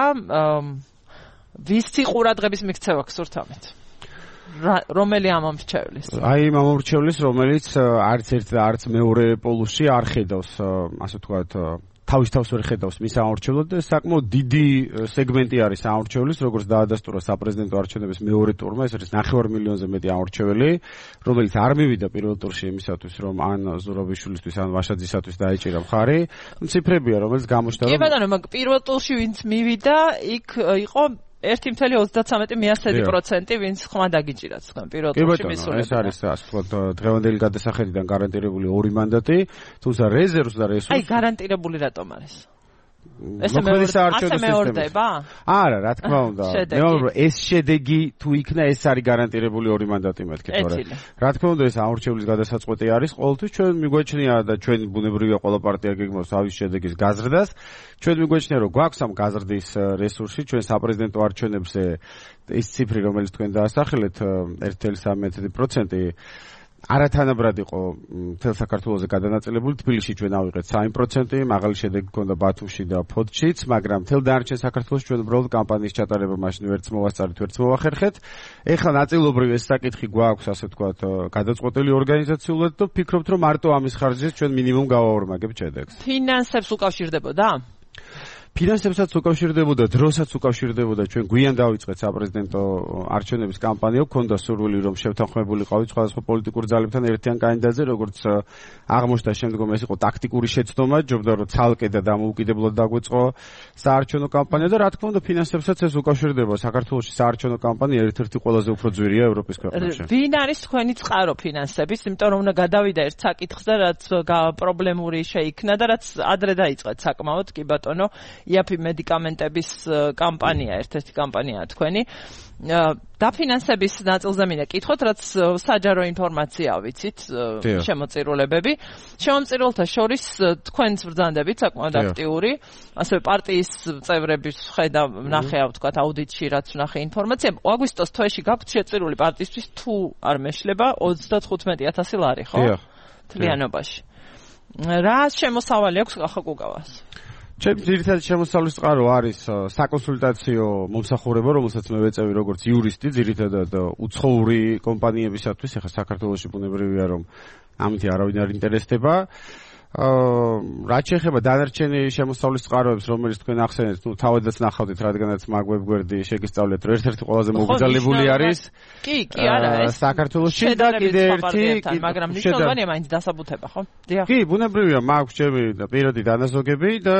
ვისი ყურადღების მიქცევა გსურთ ამით? რომელი ამომრჩევლის? აი იმ ამომრჩევლის, რომელიც არც ერთ და არც მეორე პოლუსში არ ხედავს, ასე ვთქვათ, თავის ვერ ხედავს მის ამორჩევლად და საკმაოდ დიდი სეგმენტი არის ამორჩევლის, როგორც დაადასტურა საპრეზიდენტო არჩევნების მეორე ტურმა, ეს არის 9 მილიონზე მეტი ამორჩეველი, რომელიც არ მივიდა პირველ ტურში იმისათვის, რომ ან ზურაბიშვილისთვის, ან ვაშაძისათვის დაეჭირა მხარი. ციფრებია, რომელიც გამოჩნდა, რომ კი ბატონო, მაგ პირველ ტურში ვინც მივიდა, იქ იყო 1.33%, ვინც ხმა დაგიჭირათ თქვენ პირველ ტურში მისულები. ეს არის ასე ვთქვათ, დღევანდელი გადასახედიდან გარანტირებული 2 მანდატი, თუმცა რეზერვს და რესურსს. აი, გარანტირებული რატომ არის? ესე მეორდება? არა, რა თქმა უნდა. მე ვამბობ, ეს შედეგი თუ იქნა, ეს არის გარანტირებული 2 მანდატი მეთქე, თორე. რა თქმა უნდა, ეს ამორჩევლის გადასაწყვეტი არის ყოველთვის. ჩვენ მიგვეჩნია და ჩვენ ბუნებრივია ყველა პარტია გეგმავს თავის შედეგის გაზრდას. ჩვენ მიგვეჩნია, რომ გვაქვს ამ გაზრდის რესურსი, ჩვენ საპრეზიდენტო არჩევნებზე ის ციფრი, რომელიც თქვენ დაასახელეთ, 1.13%, არათანაბრად იყო მთელ საქართველოზე გადანაწილებული. თბილისში ჩვენ ავიღეთ 3%, მაღალი შედეგი ჰქონდა ბათუმში და ფოთშიც, მაგრამ მთელ დანარჩენ საქართველოში ჩვენ უბრალოდ კამპანიის ჩატარება მაშინ ვერც მოვასწარით, ვერც მოვახერხეთ. ეხლა ნაწილობრივ ეს საკითხი გვაქვს, ასე ვთქვათ, გადაწყვეტილი ორგანიზაციულად და ვფიქრობთ, რომ მარტო ამის ხარჯზეც ჩვენ მინიმუმ გავაორმაგებთ შედეგს. ფინანსებს უკავშირდებოდა? ფინანსებსაც უკავშირდებოდა, დროსაც უკავშირდებოდა. ჩვენ გვიან დავიწყეთ საპრეზიდენტო არჩევნების კამპანია, გვქონდა სურვილი, რომ შევთანხმებულიყავით სხვადასხვა პოლიტიკურ ძალებთან ერთიან კანდიდატზე, როგორც აღმოჩნდა შემდგომ ეს იყო ტაქტიკური შეცდომა, ჯობდა რომ ცალკე და დამოუკიდებლად დაგვეწყო საარჩევნო კამპანია და რა თქმა უნდა ფინანსებსაც ეს უკავშირდება. საქართველოში საარჩევნო კამპანია ერთ-ერთი ყველაზე უფრო ძვირია ევროპის ქვეყნებში. ვინ არის თქვენი წყარო ფინანსების? იმიტომ რომ უნდა გადავიდა ერთ საკითხს და რაც პრობლემური შეიქნა და რაც ადრე დაიწყეთ საკმაოდ, კი ბატონო. იაფი მედიკამენტების კამპანია, ერთ-ერთი კამპანიაა თქვენი. დაფინანსების ნაწილზე მინდა კითხოთ, რაც საჯარო ინფორმაცია ვიცით, შემოწირულებები. შემოწირულთა შორის თქვენც ბრძანდებით საკმაოდ აქტიური, ასევე პარტიის წევრების ხედა ვნახე, ვთქვათ, აუდიტში რაც ვნახე ინფორმაცია. აგვისტოს თვეში გაქვთ შეწირული პარტიისთვის თუ არ მეშლება 35,000 ლარი, ხო? თლიანობაში. რა შემოსავალი აქვს ხახაკუგავას? ჩემს ძირითადი შემოსავლის წყარო არის საკონსულტაციო მომსახურება, რომელსაც მე ვეწევი როგორც იურისტი, ძირითადად უცხოური კომპანიებისათვის. ახლა საქართველოში ბუნებრივია, რომ ამით არავინ არ ინტერესდება. რაც შეეხება დანარჩენი შემოსავლის წყაროებს, რომელიც თქვენ ახსენეთ, თავადაც ნახავდით, რადგანაც მაგ ვებგვერდი შეგისწავლეთ, რომ ერთ-ერთი ყველაზე მოგრძალებული არის. კი, არა, ეს საქართველოში და კიდე ერთი, მაგრამ მნიშვნელოვანია მაინც დასაბუთება, ხო? დიახ. კი, ბუნებრივია, მაქვს ჩემი პირადი დანაზოგები და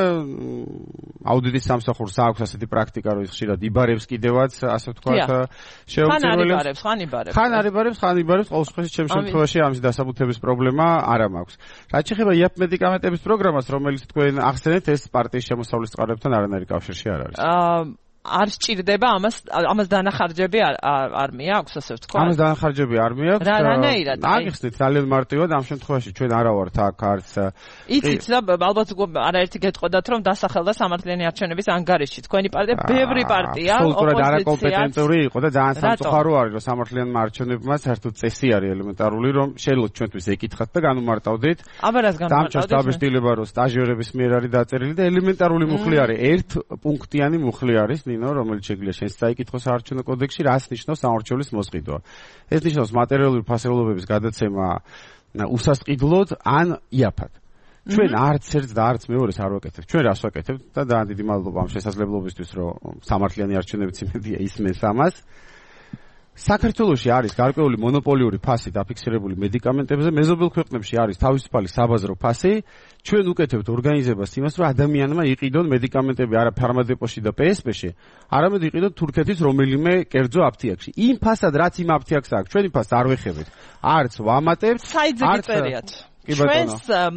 აუდიტის სამსახურს აქვს ასეთი პრაქტიკა, რომ ხშირად იბარებს კიდევაც, ასე ვთქვათ, შეუმცირველებს. ხან არიბარებს, ყოველ შემთხვევაში ჩემს შემთხვევაში ამის დასაბუთების პრობლემა არ მაქვს. რაც შეეხება იაფ მედიკამენტების პროგრამას, რომელიც თქვენ ახსენეთ, ეს პარტიის შემოსავლის წყაროებთან არანაირი კავშირში არ არის. არ სჭირდება ამას დანახარჯები არ მიაქვს, ასე ვთქვა. ამას დანახარჯები არ მიაქვს. რანაირად? აგიხსნით ძალიან მარტივად, ამ შემთხვევაში ჩვენ არა ვართ აქ არც. იცით და ალბათ არაერთი გეტყოდათ, რომ დასახელდა სამართლიანი არჩევნების ანგარიშში. თქვენი პარტია ბევრი პარტია, ოპოზიცია არაკომპეტენტური იყო და ძალიან სამწუხარო არის, რომ სამართლიანმა არჩევნებმა საერთოდ წესი არის ელემენტარული, რომ შეიძლება ჩვენთვის ეკითხათ და განუმარტავდით. აბა რას განუმარტავდით? დამჭერს დაბეჭდილება, რომ სტაჟიორების მიერ არის დაწერილი და ელემენტარული მუხლი არის, ერთ პუნქტიანი მუხლი არის. რომელიც შეგვიძლია შენს წაიკითხო საარჩევნო კოდექსში, რას ნიშნავს სამორჩეულის მოსყიდვა. ეს ნიშნავს მატერიალური ფასეულობების გადაცემა უსასყიდლოდ ან იაფად. ჩვენ არც ერთს და არც მეორეს არ ვაკეთებთ. ჩვენ რას ვაკეთებთ და ძალიან დიდი მადლობა ამ შესაძლებლობისთვის, რომ სამართლიანი არჩევნებიც იმედია ისმენს ამას. საქართველოში არის გარკვეული მონოპოლიური ფასი დაფიქსირებული მედიკამენტებზე, მეზობელ ქვეყნებში არის თავისუფალი საბაზრო ფასი. ჩვენ უკეთებთ ორგანიზებას იმას, რომ ადამიანმა იყიდონ მედიკამენტები არა ფარმადეპოში და PSP-ში, არამედ იყიდონ თურქეთის რომელიმე კერძო აფთიაქში. იმ ფასად, რაც იმ აფთიაქს აქვს, ჩვენი ფასს არ ვეხებთ. არც ვამატებთ, არც წერიათ. ჩვენს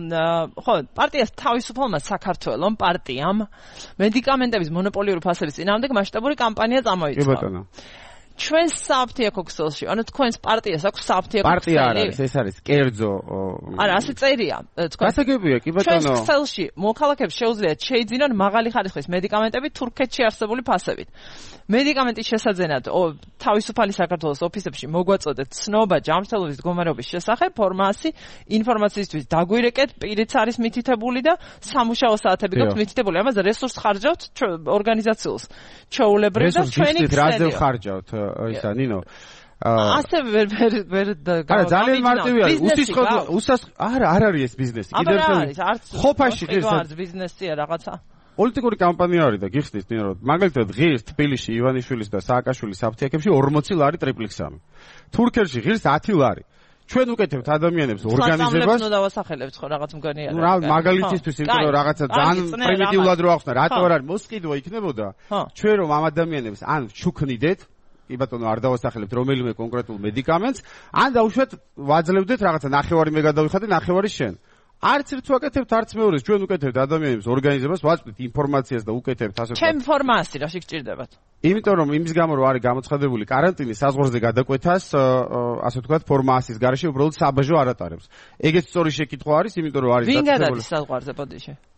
ხო პარტიას თავისუფალმა საქართველოს პარტიამ მედიკამენტების მონოპოლიური ფასების წინააღმდეგ მასშტაბური კამპანია წამოიწყო. კი ბატონო. ჩვენს საფთიაქო ქსელში, ანუ თქვენს პარტიას აქვს საფთიაქო ქსელი. პარტია არ არის, ეს არის კერძო. არა, ასე წერია. გასაგებია, კი ბატონო. ჩვენს ქსელში მოქალაქეებს შეუძლიათ შეიძინონ მაღალი ხარისხის მედიკამენტები თურქეთში არსებული ფასებით. მედიკამენტის შესაძენად თავისუფალი საქართველოს ოფისებში მოგვაწოდეთ ცნობა ჯანმრთელობის მდგომარეობის შესახებ, ინფორმაციისთვის დაგვირეკეთ, პირიც არის მითითებული და სამუშაო საათები გაქვთ მითითებული. ამაზე რესურს ხარჯავთ ორგანიზაციულს. ჩვეულებრივ და ჩვენი ქსელი ხარჯავთ ისა ნინო ასე ვერ არა ძალიან მარტივია არა არ არის ეს ბიზნესი კიდევ არც ხოფაში ღირს ბიზნესია რაღაცა პოლიტიკური კამპანია არის და გიხსნით ნინო მაგალითად ღირს თბილისში ივანიშვილის და სააკაშვილის აფთიაქებში 40 ლარი ტრიპლიქსამი თურქეთში ღირს 10 ლარი ჩვენ უკეთებთ ადამიანებს ორგანიზებას და დავასახელებთ ხო რაღაც მგონია რა მაგალითისთვის იმიტომ რომ რაღაცა ძალიან პრიმიტიულად რო ახსნა რატო არ არის მოსყიდვა იქნებოდა ჩვენ რომ ამ ადამიანებს ან შუქნიდეთ კი ბატონო არ დავასახელებთ რომელიმე კონკრეტულ მედიკამენტს ან დაუშვათ ვაძლევდეთ რაღაცა ნახევარი მე გადავიხადე ნახევარი შენ არც ერთ ვაკეთებთ არც მეორეს ჩვენ უკეთებთ ადამიანებს ორგანიზებას ვაწვდით ინფორმაციას და უკეთებთ ასე ჩემ ფორმაში რა შეგჭირდებათ იმიტომ რომ იმის გამო რომ არის გამოცხადებული კარანტინის საზღვარზე გადაკვეთას ასე ვთქვათ ფორმასის გარეშე უბრალოდ საბაჟო არ ატარებს ეგეც სწორი შეკითხვა არის იმიტომ რომ არის ვინ გადადის საზღვარზე ბოდიში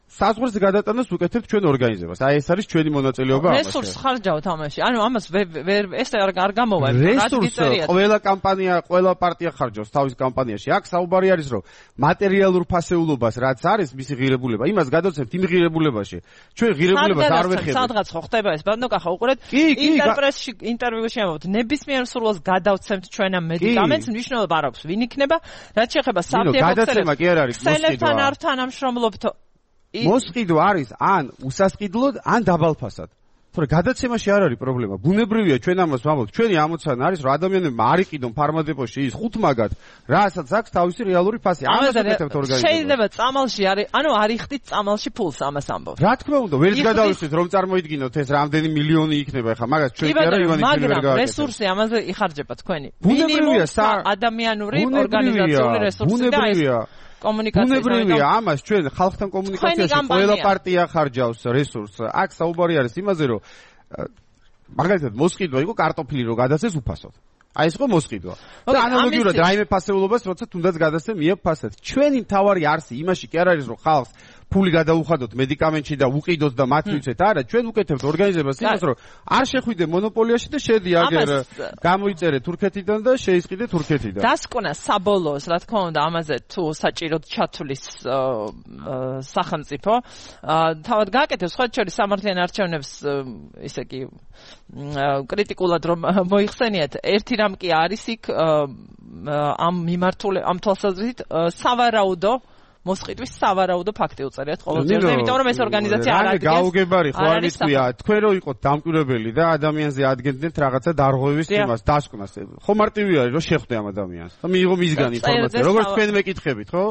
საზღვარს გადატანოს უკეთებთ ჩვენ ორგანიზებას. აი ეს არის ჩვენი მონაწილეობა ამაში. რესურს ხარჯავთ ამაში. ანუ ამას ეს არ გამოვა. რესურს ყველა კამპანია, ყველა პარტია ხარჯავს თავის კამპანიაში. აქ საუბარი არის რომ მატერიალურ ფასეულობას რაც არის მისი ღირებულება, იმას გადავცემთ იმ ღირებულებაში. ჩვენ ღირებულებას არ ვეხებთ. სადღაც ხო ხდება ეს ბანო კახა უყურეთ ინტერპრესში ინტერვიუში ამბობთ ნებისმიერ სურვილს გადავცემთ ჩვენ ამ მედიკამენტს მნიშვნელობა არ აქვს ვინ იქნება რაც შეეხება საფთიაქო გადაცემა კი არ არის ქსელებთან არ თანამშრომლობთ მოსყიდვა არის ან უსასყიდლოდ ან დაბალფასად თორე გადაცემაში არ არის პრობლემა ბუნებრივია ჩვენ ამას ვამბობთ ჩვენი ამოცანა არის რომ ადამიანებმა არ იყიდონ ფარმადეპოში ის ხუთ მაგად რასაც აქვს თავისი რეალური ფასი ამას ვაკეთებთ ორგანიზებას შეიძლება წამალში არის ანუ არ იხდით წამალში ფულს ამას ამბობთ რა თქმა უნდა ვერც გადავისვით რომ წარმოიდგინოთ ეს რამდენი მილიონი იქნება ხა მაგას ჩვენ კი არა ივანიშვილი ვერ გავაკეთებთ მაგრამ რესურსი ამაზე იხარჯება თქვენი ბუნებრივია ადამიანური ორგანიზაციული რესურსი და ეს კომუნიკაცია ბუნებრივია ამას ჩვენ ხალხთან კომუნიკაციაში ყველა პარტია ხარჯავს რესურსს აქ საუბარი არის იმაზე რომ მაგალითად მოსყიდვა იყო კარტოფილი რო გადაცეს უფასოდ აი ეს ხო მოსყიდვა და ანალოგიურად რაიმე ფასეულობას როცა თუნდაც გადაცე მიებ ფასად ჩვენი მთავარი არსი იმაში კი არ არის რომ ხალხს ფული გადაუხადოთ მედიკამენტში და უყიდოთ და მათ მივცეთ არა ჩვენ უკეთებთ ორგანიზებას იმას რომ არ შეხვიდე მონოპოლიაში და შედი აგერ გამოიწერე თურქეთიდან და შეისყიდე თურქეთიდან დასკვნა საბოლოოს რა თქმა უნდა ამაზე თუ საჭიროდ ჩათვლის სახელმწიფო თავად გააკეთებს სხვა შორის სამართლიან არჩევნებს ისე კი კრიტიკულად რომ მოიხსენიათ ერთი რამ კი არის იქ ამ მიმართულებით ამ თვალსაზრისით სავარაუდო მოსყიდვის სავარაუდო ფაქტი უწერიათ ყოველდღიურად, იმიტომ რომ ეს ორგანიზაცია არ ადგენს. გაუგებარი ხო არ მითქვია, თქვენ რო იყოთ დამკვირვებელი და ადამიანზე ადგენდეთ რაღაცა დარღვევის თემას, დასკვნას. ხო მარტივია რომ შეხვდე ამ ადამიანს. და მიიღო მისგან ინფორმაცია. როგორც თქვენ მეკითხებით, ხო?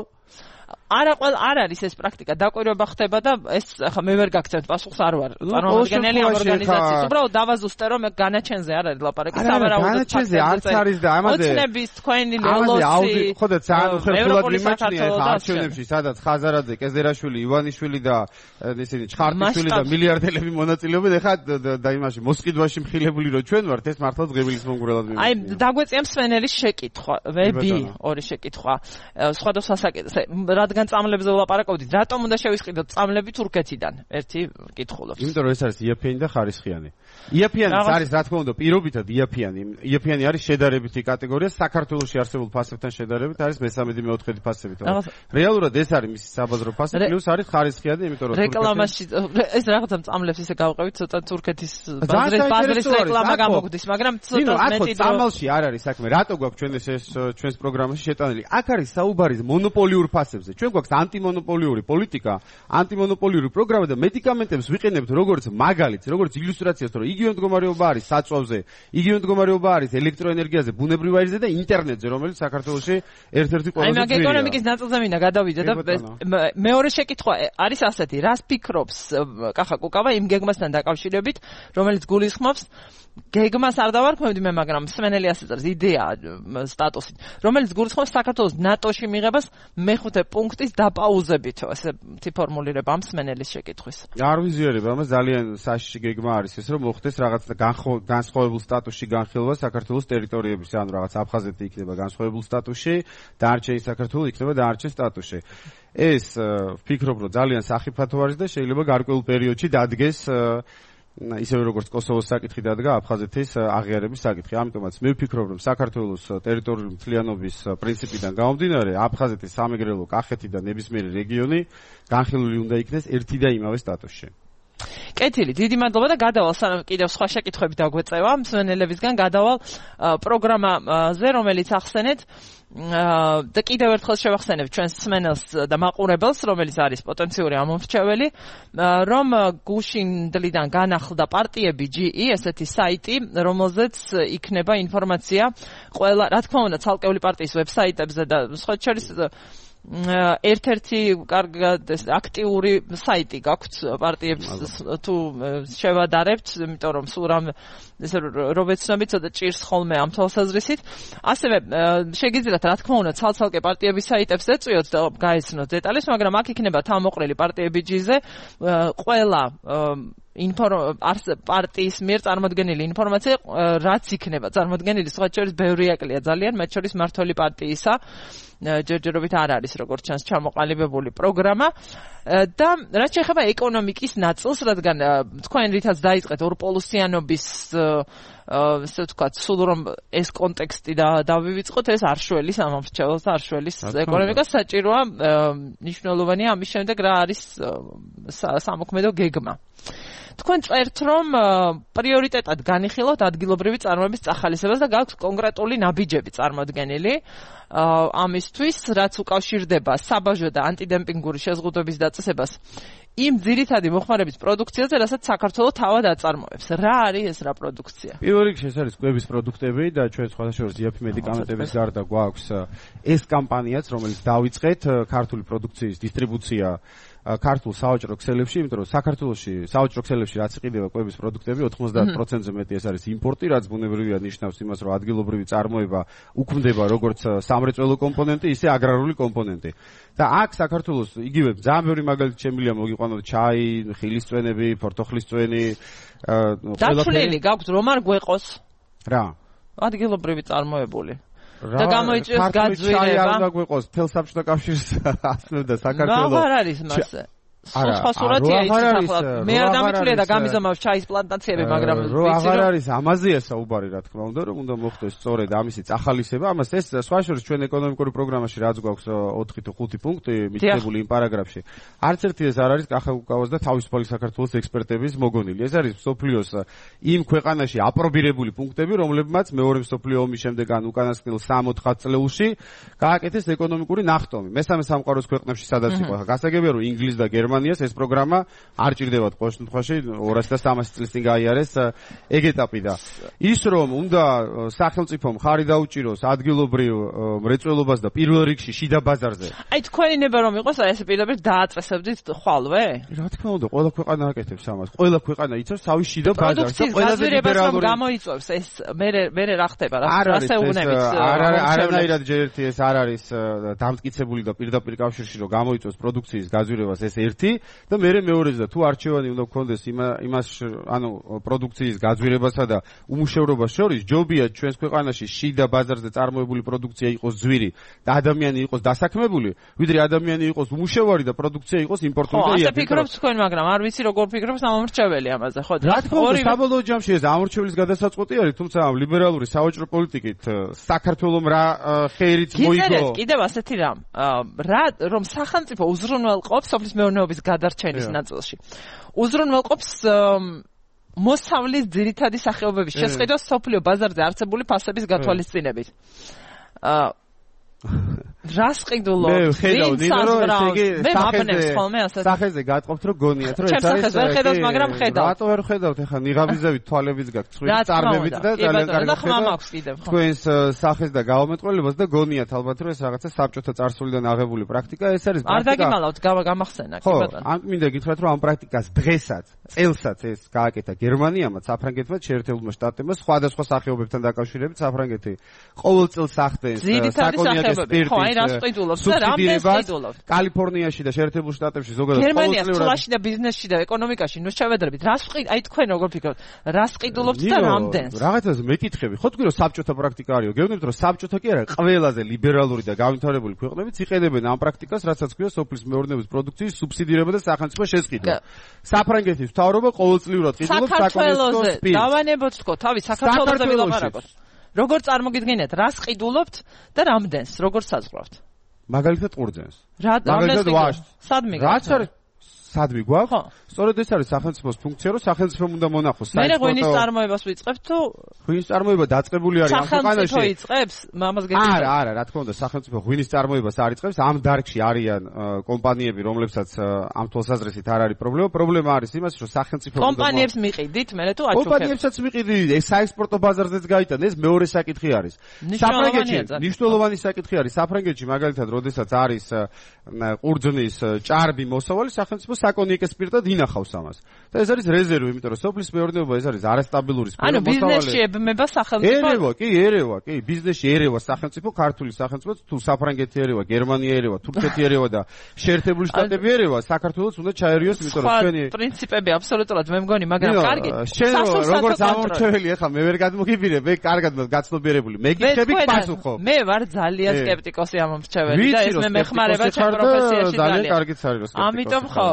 არ არის ეს პრაქტიკა დაკვირვება ხდება და ეს ახლა მე ვერ გაგცემთ პასუხს არ ვარ წარმომადგენელი ამ ორგანიზაციის უბრალოდ დავაზუსტე რომ განაჩენზე არ არის ლაპარაკი სავარაუდოდ განაჩენზე არც არის და ამაზე ოცნების თქვენი ლოლოსი ხო და საერთოდ მიმაჩნია ეს არჩევნებში სადაც ხაზარაძე კეზერაშვილი ივანიშვილი და ისინი ჩხარტიშვილი და მილიარდელები მონაწილეობენ ეხლა და იმაში მოსყიდვაში მხილებული რომ ჩვენ ვართ ეს მართლა ღებილის მონგრელად მიმაჩნია აი დაგვეწია მსვენელის შეკითხვა ვები ორი შეკითხვა სხვადასხვა საკითხზე რადგან წამლებზე ვლაპარაკობდით, რატომ უნდა შევისყიდოთ წამლები თურქეთიდან? ერთი კითხულობს. იმიტომ რომ ეს არის იაფიანი და ხარისხიანი. იაფიანი არის რა თქმა უნდა პირობითად იაფიანი. იაფიანი არის შედარებითი კატეგორია საქართველოში არსებულ ფასებთან შედარებით არის მესამედი მეოთხედი ფასებით. რეალურად ეს არის მისი საბაზრო ფასი პლუს არის ხარისხიანი, იმიტომ რომ რეკლამაში ეს რაღაცა წამლებს ისე გავყევით ცოტა თურქეთის ბაზრის რეკლამა გამოგვდის, მაგრამ ცოტა მეტი დრო. წამალში არ არის საქმე. რატო გვაქვს ჩვენ ეს ჩვენს პროგრამაში შეტანილი? აქ არის საუბარი მონოპოლიურ ფასებზე. ჩვენ გვაქვს ანტიმონოპოლიური პოლიტიკა, ანტიმონოპოლიური პროგრამა და მედიკამენტებს ვიყენებთ როგორც მაგალითს, როგორც ილუსტრაციას, რომ იგივე მდგომარეობა არის საწვავზე, იგივე მდგომარეობა არის ელექტროენერგიაზე, ბუნებრივ აირზე და ინტერნეტზე, რომელიც საქართველოში ერთ-ერთი ყველაზე ძვირია. აი, მაგ ეკონომიკის ნაწილზე მინდა გადავიდე და მეორე შეკითხვა არის ასეთი, რას ფიქრობს კახა კუკავა იმ გეგმასთან დაკავშირებით, რომელიც გულისხმობს გეგმას არ დავარქმევდი მე, მაგრამ მსმენელი ასე წერს იდეა სტატუსით, რომელიც გულისხმობს საქართველოს ნატოში მიღებას მეხუთე პუნქტის დაპაუზებით, ესეთი ფორმულირება ამ მსმენელის შეკითხვის. არ ვიზიარებ ამას, ძალიან საშიში გეგმა არის ეს, რომ მოხდეს რაღაც განსხვავებულ სტატუსში განხილვა საქართველოს ტერიტორიების, ანუ რაღაც აფხაზეთი იქნება განსხვავებულ სტატუსში, დანარჩენი საქართველო იქნება დანარჩენ სტატუსში. ეს ვფიქრობ, რომ ძალიან სახიფათო არის და შეიძლება გარკვეულ პერიოდში დადგეს ისევე როგორც კოსოვოს საკითხი დადგა აფხაზეთის აღიარების საკითხი. ამიტომაც მე ვფიქრობ, რომ საქართველოს ტერიტორიული მთლიანობის პრინციპიდან გამომდინარე, აფხაზეთის, სამეგრელო, კახეთი და ნებისმიერი რეგიონი განხილული უნდა იქნეს ერთი და იმავე სტატუსში. კეთილი, დიდი მადლობა და გადავალ სანამ კიდევ სხვა შეკითხვები დაგვეწევა მსმენელებისგან გადავალ პროგრამაზე, რომელიც ახსენეთ და კიდევ ერთხელ შევახსენებ ჩვენს მსმენელს და მაყურებელს, რომელიც არის პოტენციური ამომრჩეველი, რომ გუშინდლიდან განახლდა პარტიები GE, ესეთი საიტი, რომელზეც იქნება ინფორმაცია ყველა, რა თქმა უნდა, ცალკეული პარტიის ვებსაიტებზე და სხვა შორის ერთ-ერთი კარგად აქტიური საიტი გაქვთ პარტიებს თუ შევადარებთ, იმიტომ რომ სულ რამ ესე რომ ვეცნობთ ცოტა ჭირს ხოლმე ამ თვალსაზრისით. ასევე შეგიძლიათ რა თქმა უნდა ცალ-ცალკე პარტიების საიტებს ეწვიოთ და გაეცნოთ დეტალებს, მაგრამ აქ იქნება თავმოყრილი პარტიები GE-ზე ყველა პარტიის მიერ წარმოდგენილი ინფორმაცია, რაც იქნება წარმოდგენილი, სხვა შორის ბევრი აკლია ძალიან, მათ შორის მმართველი პარტიისა ჯერჯერობით არ არის როგორც ჩანს ჩამოყალიბებული პროგრამა და რაც შეეხება ეკონომიკის ნაწილს, რადგან თქვენ რითაც დაიწყეთ ორპოლუსიანობის ესე ვთქვათ, სულ რომ ეს კონტექსტი დავივიწყოთ, ეს არ შველის ამომრჩეველს და არ შველის ეკონომიკას საჭიროა მნიშვნელოვანია ამის შემდეგ რა არის სამოქმედო გეგმა. თქვენ წერთ, რომ პრიორიტეტად განიხილოთ ადგილობრივი წარმოების წახალისებას და გაქვთ კონკრეტული ნაბიჯები წარმოდგენილი ამისთვის, რაც უკავშირდება საბაჟო და ანტიდემპინგური შეზღუდვების დაწესებას იმ ძირითადი მოხმარების პროდუქციაზე, რასაც საქართველოს თავად აწარმოებს. რა არის ეს რა პროდუქცია? პირველ რიგში ეს არის კვების პროდუქტები და ჩვენ სხვადასხვა იაფი მედიკამენტების გარდა გვაქვს ეს კამპანიაც, რომელიც დავიწყეთ ქართული პროდუქციის დისტრიბუცია ქართულ საოჭრო ქსელებში, იმიტომ რომ საქართველოში საოჭრო ქსელებში რაც იყიდება კვების პროდუქტები 90%-ზე მეტი ეს არის იმპორტი, რაც ბუნებრივია ნიშნავს იმას, რომ ადგილობრივი წარმოება უქმდება როგორც სამრეწველო კომპონენტი, ისე აგრარული კომპონენტი. და აქ საქართველოს იგივე ძალიან ბევრი მაგალითი შემიძლია მოგიყვანოთ ჩაი, ხილის წვენები, ფორთოხლის წვენი, დათვლილი გაქვთ რომ არ გვეყოს რა? ადგილობრივი წარმოებული. და გამოიწვიოს გაძვირება. არ უნდა გვეყოს თელსაბჭოთა კავშირს ასმევდა საქართველოს. რა არ არის მასე? სხვა სურათია ის ახლა. მე არ დამიტყვია და გამიზომავს ჩაის პლანტაციები, მაგრამ რო აღარ არის ამაზეა საუბარი, რა თქმა უნდა, რომ უნდა მოხდეს სწორედ ამისი წახალისება. ამას ეს სხვა შორის ჩვენ ეკონომიკური პროგრამაში რაც გვაქვს 4 თუ 5 პუნქტი მითითებული იმ პარაგრაფში. არც ერთი ეს არ არის კახაკავას და თავისუფალი საქართველოს ექსპერტების მოგონილი. ეს არის მსოფლიოს იმ ქვეყანაში აპრობირებული პუნქტები, რომლებმაც მეორე მსოფლიო ომის შემდეგ ან უკანასკნელ 3-4 წლებში გააკეთეს ეკონომიკური ნახტომი. მესამე სამყაროს ქვეყნებში სადაც იყო. გასაგებია რომ ინგლისს და გერმანიას ეს პროგრამა არ ჭირდებათ ყოველ შემთხვევაში 200-300 წლის წინ გაიარეს ეგ ეტაპი და ის რომ უნდა სახელმწიფომ ხარი დაუჭიროს ადგილობრივ მრეწველობას და პირველ რიგში შიდა ბაზარზე. აი თქვენი ნება რომ იყოს აი ეს პირდაპირ დააწესებდით ხვალვე? რა თქმა უნდა, ყველა ქვეყანა აკეთებს ამას. ყველა ქვეყანა იცავს თავის შიდა ბაზარს და ყველაზე ლიბერალური გამოიწვევს ეს მე რა ხდება რა ასეუნებით. არანაირად ჯერ ერთი ეს არ არის დამტკიცებული და პირდაპირ კავშირში რომ გამოიწვევს პროდუქციის გაძვირებას ეს ერთი და მეორეზე და თუ არჩევანი უნდა გქონდეს იმას ანუ პროდუქციის გაძვირებასა და უმუშევრობას შორის ჯობია ჩვენს ქვეყანაში შიდა ბაზარზე წარმოებული პროდუქცია იყოს ძვირი და ადამიანი იყოს დასაქმებული, ვიდრე ადამიანი იყოს უმუშევარი და პროდუქცია იყოს იმპორტული და ასე ფიქრობთ თქვენ, მაგრამ არ ვიცი როგორ ფიქრობს ამომრჩეველი ამაზე, ხო? რა თქმა უნდა, საბოლოო ჯამში ეს ამომრჩეველის გადასაწყვეტი არის, თუმცა ამ ლიბერალური საოჭრო პოლიტიკით საქართველოს რა ხერით მოიგო. კიდევ ასეთი რამ, რომ სახელმწიფო უზრუნველყოფს სოფლის მეურნეობის გადარჩენის ნაწილში. უზრუნველყოფს მოსავლის ძირითადი სახეობების შესყიდვას სოფლიო ბაზარზე არსებული ფასების გათვალისწინებით. რას ყიდულობთ? მე მაპნებს ხოლმე ასეთ სახეზე გატყობთ რომ გონიათ რომ ეს არის ვერ ხედავთ, მაგრამ ხედავთ. რატო ვერ ხედავთ? ეხლა ნიღაბიზებით თვალებიც გაქვთ, ცხვრის წარმებით და ძალიან კარგად ხედავთ. თქვენს სახეს და გავამეტყველებას და გონიათ ალბათ რომ ეს რაღაცა საბჭოთა წარსულიდან აღებული პრაქტიკა, ეს არის პრაქტიკა. არ დაგიმალავთ, გამახსენა, კი ბატონო. ხო, მინდა გითხრათ რომ ამ პრაქტიკას დღესაც, წელსაც ეს გააკეთა გერმანიამ, საფრანგეთმა, შეერთებულმა შტატებმა სხვადასხვა სახეობებთან დაკავშირებით საფრანგეთი ყოველ წელს ახდენს საკონიაკის სპირტის სუბსიდირებას კალიფორნიაში და შეერთებულ შტატებში ზოგადად გერმანიას ცოლაში და ბიზნესში და ეკონომიკაში ნუ შევედრებით რას აი თქვენ როგორ ფიქრობთ რას ყიდულობთ და რამდენს რაღაცას მეკითხები ხო თქვი რომ საბჭოთა პრაქტიკა არისო გეუბნებით რომ საბჭოთა კი არა ყველაზე ლიბერალური და განვითარებული ქვეყნებიც იყენებენ ამ პრაქტიკას რასაც ქვია სოფლის მეურნეობის პროდუქციის სუბსიდირება და სახელმწიფო შესყიდვა საფრანგეთის მთავრობა ყოველწლიურად ყიდულობს საკონიაკოს სპირტს დავანებოთ თქო თავი საქართველოზე ვილაპარაკოთ როგორ წარმოგიდგენიათ რას ყიდულობთ და რამდენს როგორ საზღვრავთ მაგალითად ყურძენს მაგალითად ვაშს სადმე რაც არის სადმე გვაქვს სწორედ ეს არის სახელმწიფოს ფუნქცია რომ სახელმწიფომ უნდა მონახოს საერთოდ მე ღვინის წარმოებას ვიწყებ თუ ღვინის წარმოება დაწყებული არის ამ ქვეყანაში სახელმწიფო იწყებს მამას გეკითხა არა რა თქმა უნდა სახელმწიფო ღვინის წარმოებას არ იწყებს ამ დარგში არიან კომპანიები რომლებსაც ამ თვალსაზრისით არ არის პრობლემა არის იმაში რომ სახელმწიფო კომპანიებს მიყიდით მე თუ აჩუქებ კომპანიებსაც მიყიდით ეს საექსპორტო ბაზარზეც გაიტანა ეს მეორე საკითხი არის საფრანგეთში მნიშვნელოვანი საკითხი არის საფრანგეთში მაგალითად როდესაც არის ყურძნის ჭარბი მოსავალი სახელმწიფო საკონიეკე სპირტად ინახავს ამას. და ეს არის რეზერვი, იმიტომ რომ სოფლის მეურნეობა ეს არის არასტაბილური სფერო. ანუ ბიზნესში ებმება სახელმწიფო. ერევა, ბიზნესში ერევა სახელმწიფო, ქართული სახელმწიფო, თუ საფრანგეთი ერევა, გერმანია ერევა, თურქეთი ერევა და შეერთებული შტატები ერევა, საქართველოს უნდა ჩაერიოს, იმიტომ რომ ჩვენი პრინციპები აბსოლუტურად მე მგონი, მაგრამ კარგი. როგორც ამორჩეველი ახლა მე ვერ გადმოგიბირებ, მე კარგად გაცნობიერებული. მეკითხები პასუხობ. მე ვარ ძალიან სკეპტიკოსი ამ მომრჩეველი და ეს მე მეხმარება ჩემ პროფესიაში ძალიან კარგიც არის რომ სკეპტიკოსი. ამიტომ ხო,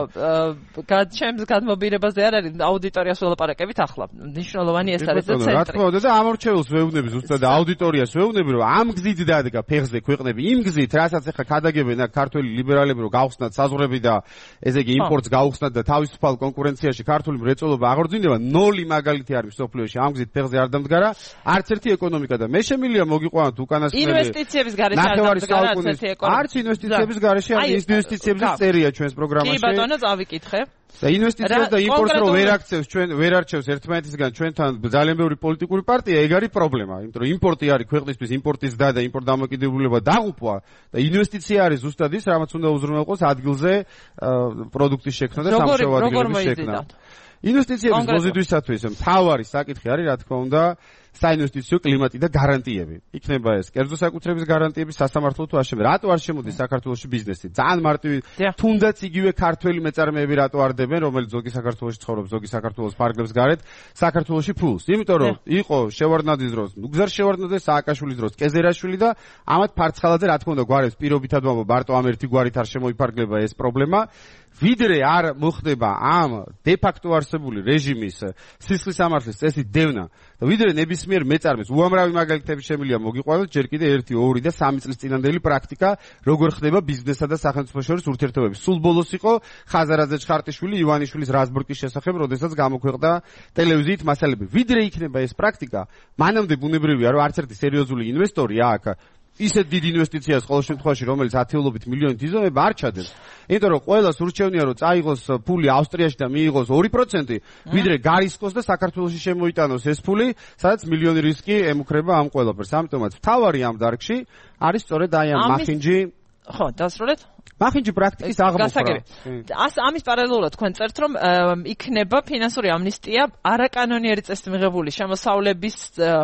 ჩემს გადმობირებაზე არ არის აუდიტორიას ველაპარაკებით ახლა. ნიშნულოვანი ეს არის და ცენტრი. რა თქმა უნდა და ამორჩეულს ვეუბნები ზუსტად და აუდიტორიას ვეუბნები რომ ამ გზით დადგა ფეხზე ქვეყნები, იმ გზით, რასაც ახლა ქადაგებენ აქ ქართველი ლიბერალები რომ გავხსნათ საზღვრები და ესე იგი იმპორტს გავხსნათ და თავისუფალ კონკურენციაში ქართული მრეწველობა აღორძინდება, ნოლი მაგალითი არის სოფლიოში, ამ გზით ფეხზე არ დამდგარა არც ერთი ეკონომიკა და მე შემიძლია მოგიყვანოთ უკანასკნელი ინვესტიციების გარეშე არ დამდგარა არც ერთი ეკონომიკა. არც ინვესტიციების გარეშე, არის ინვესტიციების წერია ჩვენს პროგრამაში. კი ბატონო, წავიკითხე. და ინვესტიციებს და იმპორტს რომ ვერ არჩევს ერთმანეთისგან ჩვენთან ძალიან ბევრი პოლიტიკური პარტია, ეგ არის პრობლემა. იმიტომ რომ იმპორტი არის ქვეყნისთვის, იმპორტის და იმპორტ დამოკიდებულება დაღუპვა და ინვესტიცია არის ზუსტად ის, რამაც უნდა უზრუნველყოს ადგილზე პროდუქტის შექმნა და სამუშაო ადგილების შექმნა. ინვესტიციების მოზიდვისათვის მთავარი საკითხი არის, რა თქმა უნდა, საინვესტიციო კლიმატი და გარანტიები. იქნება ეს კერძო საკუთრების გარანტიები სასამართლო თუ აშენებენ. რატო არ შემოდის საქართველოში ბიზნესი? ძალიან მარტივი, თუნდაც იგივე ქართველი მეწარმეები რატო არ დებენ, რომელიც ზოგი საქართველოში ცხოვრობს, ზოგი საქართველოს ფარგლებს გარეთ, საქართველოში ფულს. იმიტომ რომ იყო შევარდნაძის დროს, ნუგზარ შევარდნაძე, სააკაშვილის დროს, კეზერაშვილი და ამათ ფარცხალაძე რა თქმა უნდა გვარებს პირობითად ვამბობ, მარტო ამ ერთი გვარით არ შემოიფარგლება ეს პრობლემა. ვიდრე არ მოხდება ამ დე-ფაქტო არსებული რეჟიმის სისხლის სამართლის წესით დევნა და ვიდრე ნებისმიერ მეწარმეს უამრავი მაგალითები შემიძლია მოგიყვანოთ, ჯერ კიდე 1, 2 და 3 წლის წინანდელი პრაქტიკა, როგორ ხდება ბიზნესსა და სახელმწიფო შორის ურთიერთობები. სულ ბოლოს იყო ხაზარაძე ჩხარტიშვილი ივანიშვილის რაზბურგის შესახებ, როდესაც გამოქვეყნდა ტელევიზიით მასალები. ვიდრე იქნება ეს პრაქტიკა, მანამდე ბუნებრივია, რომ არც ერთი სერიოზული ინვესტორი აქ ისეთ დიდ ინვესტიციას ყოველ შემთხვევაში, რომელიც ათეულობით მილიონით იზომება, არ ჩადებს. იმიტომ რომ ყველას ურჩევნია, რომ წაიღოს ფული ავსტრიაში და მიიღოს 2%, ვიდრე გარისკოს და საქართველოში შემოიტანოს ეს ფული, სადაც მილიონი რისკი ემუქრება ამ ყველაფერს. ამიტომაც მთავარი ამ დარგში არის სწორედ აი ამ მახინჯი. ხო, დასრულეთ. მახინჯი პრაქტიკის აღმოფხვრა. ამის პარალელურად თქვენ წერთ, რომ იქნება ფინანსური ამნისტია, არაკანონიერი წესით მიღებული შემოსავლების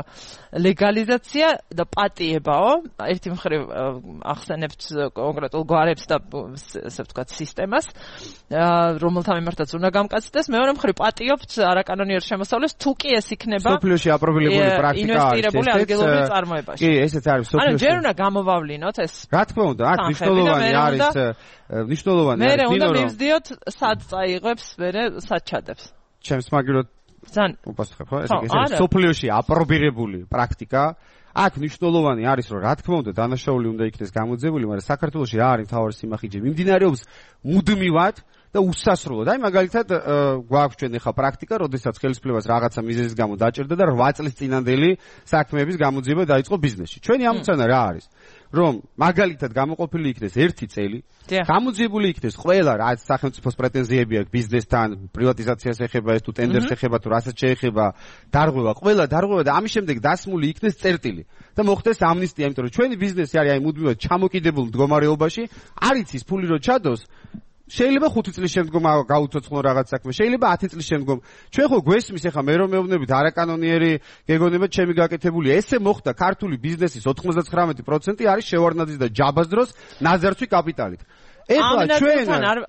ლეგალიზაცია და პატიებაო. ერთი მხრივ ახსენებთ კონკრეტულ გვარებს და ესე ვთქვათ სისტემას, რომელთა მიმართაც უნდა გამკაცდეს. მეორე მხრივ პატიობთ არაკანონიერ შემოსავლებს, თუ კი ეს იქნება სოფლიოში აპრობირებული პრაქტიკა ინვესტირებული ადგილობრივ წარმოებაში. კი, ესეც არის სოფლიოში. ანუ ჯერ უნდა გამოვავლინოთ ეს. რა თქმა უნდა, აქ მნიშვნელოვანი არის ნიშნულოვანი არის მე უნდა მივსდიოთ სად წაიღებს, მერე სად ჩადებს. ჩემს მაგილოთ ძალიან უპასუხებ, ხო? ეს სოფლიოში აპრობირებული პრაქტიკა. აქ ნიშნულოვანი არის, რომ რა თქმა უნდა დანაშაული უნდა იქნეს გამოძებული, მაგრამ საქართველოში რა არის მთავარი სიმახიჯე? მიმდინარეობს მუდმივად და უსასრულოდ. აი მაგალითად გვაქვს ჩვენ ახლა პრაქტიკა, როდესაც ხელისუფლებას რაღაცა მიზეზის გამო დაჭერდა და 8 წლის წინანდელი საქმეების გამოძიება დაიწყო ბიზნესში. ჩვენი ამოცანა რა არის? რომ მაგალითად გამოყოფილი იქნეს 1 წელი, გამოძიებული იქნეს ყველა რაც სახელმწიფოს პრეტენზიები აქვს ბიზნესთან, პრივატიზაციას ეხება ეს თუ ტენდერს ეხება თუ რასაც შეეხება, დარღვევა, ყველა დარღვევა და ამის შემდეგ დასმული იქნეს წერტილი და მოხდეს ამნისტია, იმიტომ რომ ჩვენი ბიზნესი არის აი მუდმივად ჩამოკიდებულ მდგომარეობაში, არ იცის ფული რო ჩადოს. შეიძლება 5 წლის შემდგომ გაუცოცხლო რაღაც საქმე, შეიძლება 10 წლის შემდგომ. ჩვენ ხო გვესმის ახლა მე რომ მეუბნებით არაკანონიერი გეგონება ჩემი გაკეთებულია. ესე მოხდა ქართული ბიზნესის 99% არის შევარდნაძის და ჯაბას დროს ნაზარცვი კაპიტალით. ეხლა ჩვენ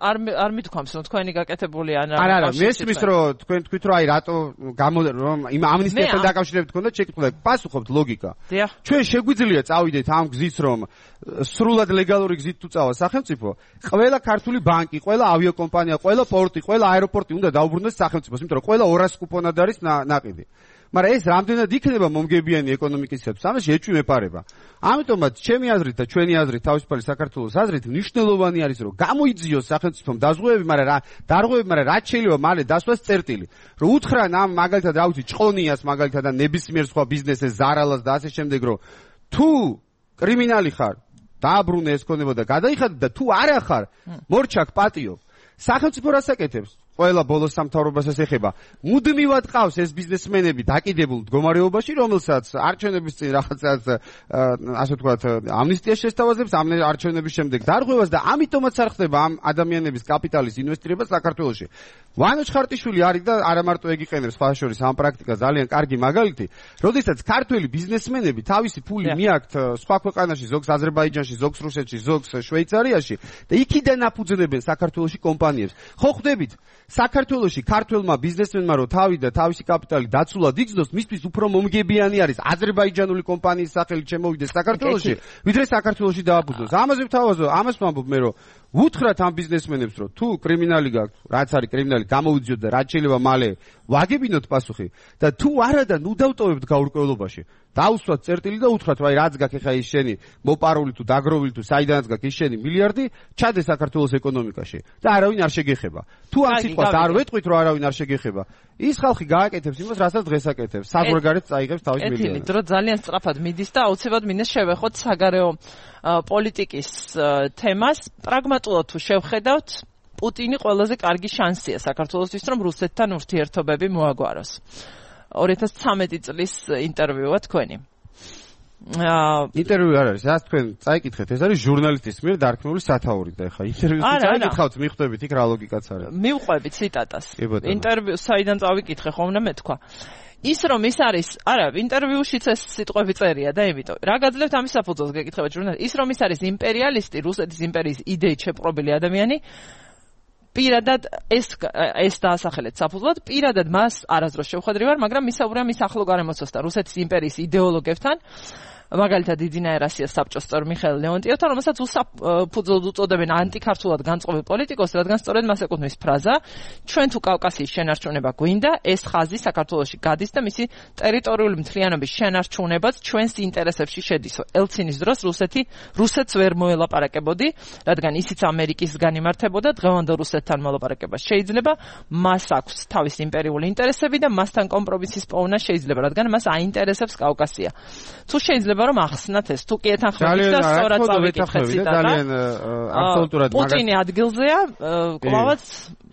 არ მithქვამს რომ თქვენი გაკეთებული არა მესმის რომ თქვენ თქვით რომ აი რატო რომ იმ ამნისტიასთან დაკავშირებით გქონდათ შეკითხვა პასუხობთ ლოგიკა ჩვენ შეგვიძლია წავიდეთ ამ გზით რომ სრულად ლეგალური გზით თუ წავა სახელმწიფო ყველა ქართული ბანკი ყველა ავიაკომპანია ყველა პორტი ყველა აეროპორტი უნდა დაუბრუნდეს სახელმწიფოს იმიტომ რომ ყველა 200 კუპონად არის ნაყიდი მაგრამ ეს რამდენად იქნება მომგებიანი ეკონომიკისათვის ამაში ეჭვი მეპარება. ამიტომაც ჩემი აზრით და ჩვენი აზრით თავისუფალი საქართველოს აზრით მნიშვნელოვანი არის რომ გამოიძიოს სახელმწიფომ დაზღვევები, მაგრამ რაც შეიძლება მალე დასვას წერტილი. რომ უთხრან ამ მაგალითად რა ვიცი ჭყონიას მაგალითად და ნებისმიერ სხვა ბიზნესეს ზარალას და ასე შემდეგ რომ თუ კრიმინალი ხარ დააბრუნე ეს ქონება და გადაიხადე და თუ არა ხარ მორჩაკ პატიო სახელმწიფო რას აკეთებს? ყველა ბოლოს სამთავრობასაც ეხება. მუდმივად ყავს ეს ბიზნესმენები დაკიდებულ მდგომარეობაში, რომელსაც არჩევნების წინ რაღაცას ასე ვთქვათ, ამნისტია შესთავაზებს, ამ არჩევნების შემდეგ დარღვევას და ამიტომაც არ ხდება ამ ადამიანების კაპიტალის ინვესტირება საქართველოში. ვანო ჩხარტიშვილი არის და არა მარტო ეგ იყენებს სხვა შორის ამ პრაქტიკას ძალიან კარგი მაგალითი, როდესაც ქართველი ბიზნესმენები თავისი ფული მიაქვთ სხვა ქვეყანაში, ზოგს აზერბაიჯანში, ზოგს რუსეთში, ზოგს შვეიცარიაში და იქიდან აფუძნებენ საქართველოში კომპანიებს. ხო ხვდებით საქართველოში ქართველმა ბიზნესმენმა რო თავი და თავისი კაპიტალი დაცულად იგზნოს, მისთვის უფრო მომგებიანი არის აზერბაიჯანული კომპანიის სახელით შემოვიდეს საქართველოში, ვიდრე საქართველოში დააფუძნოს. ამაზე ვთავაზობ, ამას ვამბობ მე რომ უთხრათ ამ ბიზნესმენებს რომ თუ კრიმინალი გაქვთ, რაც არის კრიმინალი, გამოვიძიოთ და რაც შეიძლება მალე ვაგებინოთ პასუხი და თუ არა და ნუ დავტოვებთ გაურკვევლობაში. დაუსვათ წერტილი და უთხრათ, ვაი რაც გაქვს ეხა ის შენი მოპარული თუ დაგროვილი თუ საიდანაც გაქვს ის შენი მილიარდი, ჩადე საქართველოს ეკონომიკაში და არავინ არ შეგეხება. თუ ამ სიტყვას არ ვეტყვით რომ არავინ არ შეგეხება, ის ხალხი გააკეთებს იმას, რასაც დღეს აკეთებს. საზღვარგარეთ წაიღებს თავის მილიარდს. ეთილი დრო ძალიან სწრაფად მიდის და აუცილებლად მინდა შევეხოთ საგარეო პოლიტიკის თემას. პრაგმატულად თუ შევხედავთ, პუტინი ყველაზე კარგი შანსია საქართველოსთვის, რომ რუსეთთან ურთიერთობები მოაგვაროს. 2013 წლის ინტერვიუა თქვენი. ინტერვიუ არ არის, რაც თქვენ წაიკითხეთ, ეს არის ჟურნალისტის მიერ დარქმეული სათაური და ეხა ინტერვიუს წაიკითხავთ, მიხვდებით იქ რა ლოგიკაც არის. მივყვები ციტატას. ინტერვიუ საიდან წავიკითხე ხოლმე მე თქვა. ის რომ ის არის, არა, ინტერვიუშიც ეს სიტყვები წერია და იმიტომ. რა გაძლევთ ამის საფუძველს გეკითხებათ ჟურნალისტი. ის რომ ის არის იმპერიალისტი, რუსეთის იმპერიის იდეით შეპყრობილი ადამიანი, პირადად ეს დაასახელეთ საფუძვლად, პირადად მას არასდროს შევხვედრი ვარ, მაგრამ მისაუბრია მის ახლო გარემოცასთან, რუსეთის იმპერიის იდეოლოგებთან, მაგალითად იძინა ერასიას საბჭოს წევრ მიხეილ ლეონტიევთან, რომელსაც უსაფუძვლოდ უწოდებენ ანტიქართულად განწყობილ პოლიტიკოს, რადგან სწორედ მას ეკუთვნის ფრაზა, ჩვენ თუ კავკასიის შენარჩუნება გვინდა, ეს ხაზი საქართველოში გადის და მისი ტერიტორიული მთლიანობის შენარჩუნებაც ჩვენს ინტერესებში შედისო. ელცინის დროს რუსეთს ვერ მოელაპარაკებოდი, რადგან ისიც ამერიკისგან იმართებოდა, დღევანდელ რუსეთთან მოლაპარაკება შეიძლება, მას აქვს თავის იმპერიული ინტერესები და მასთან კომპრომისის პოვნა შეიძლება, რადგან მას აინტერესებს კავკასია. თუ შეიძლება რომ ახსნათ ეს, თუ კი ეთანხმებით და სწორად წავიკითხეთ ციტატა. ძალიან აბსოლუტურად პუტინი ადგილზეა, კლავაც.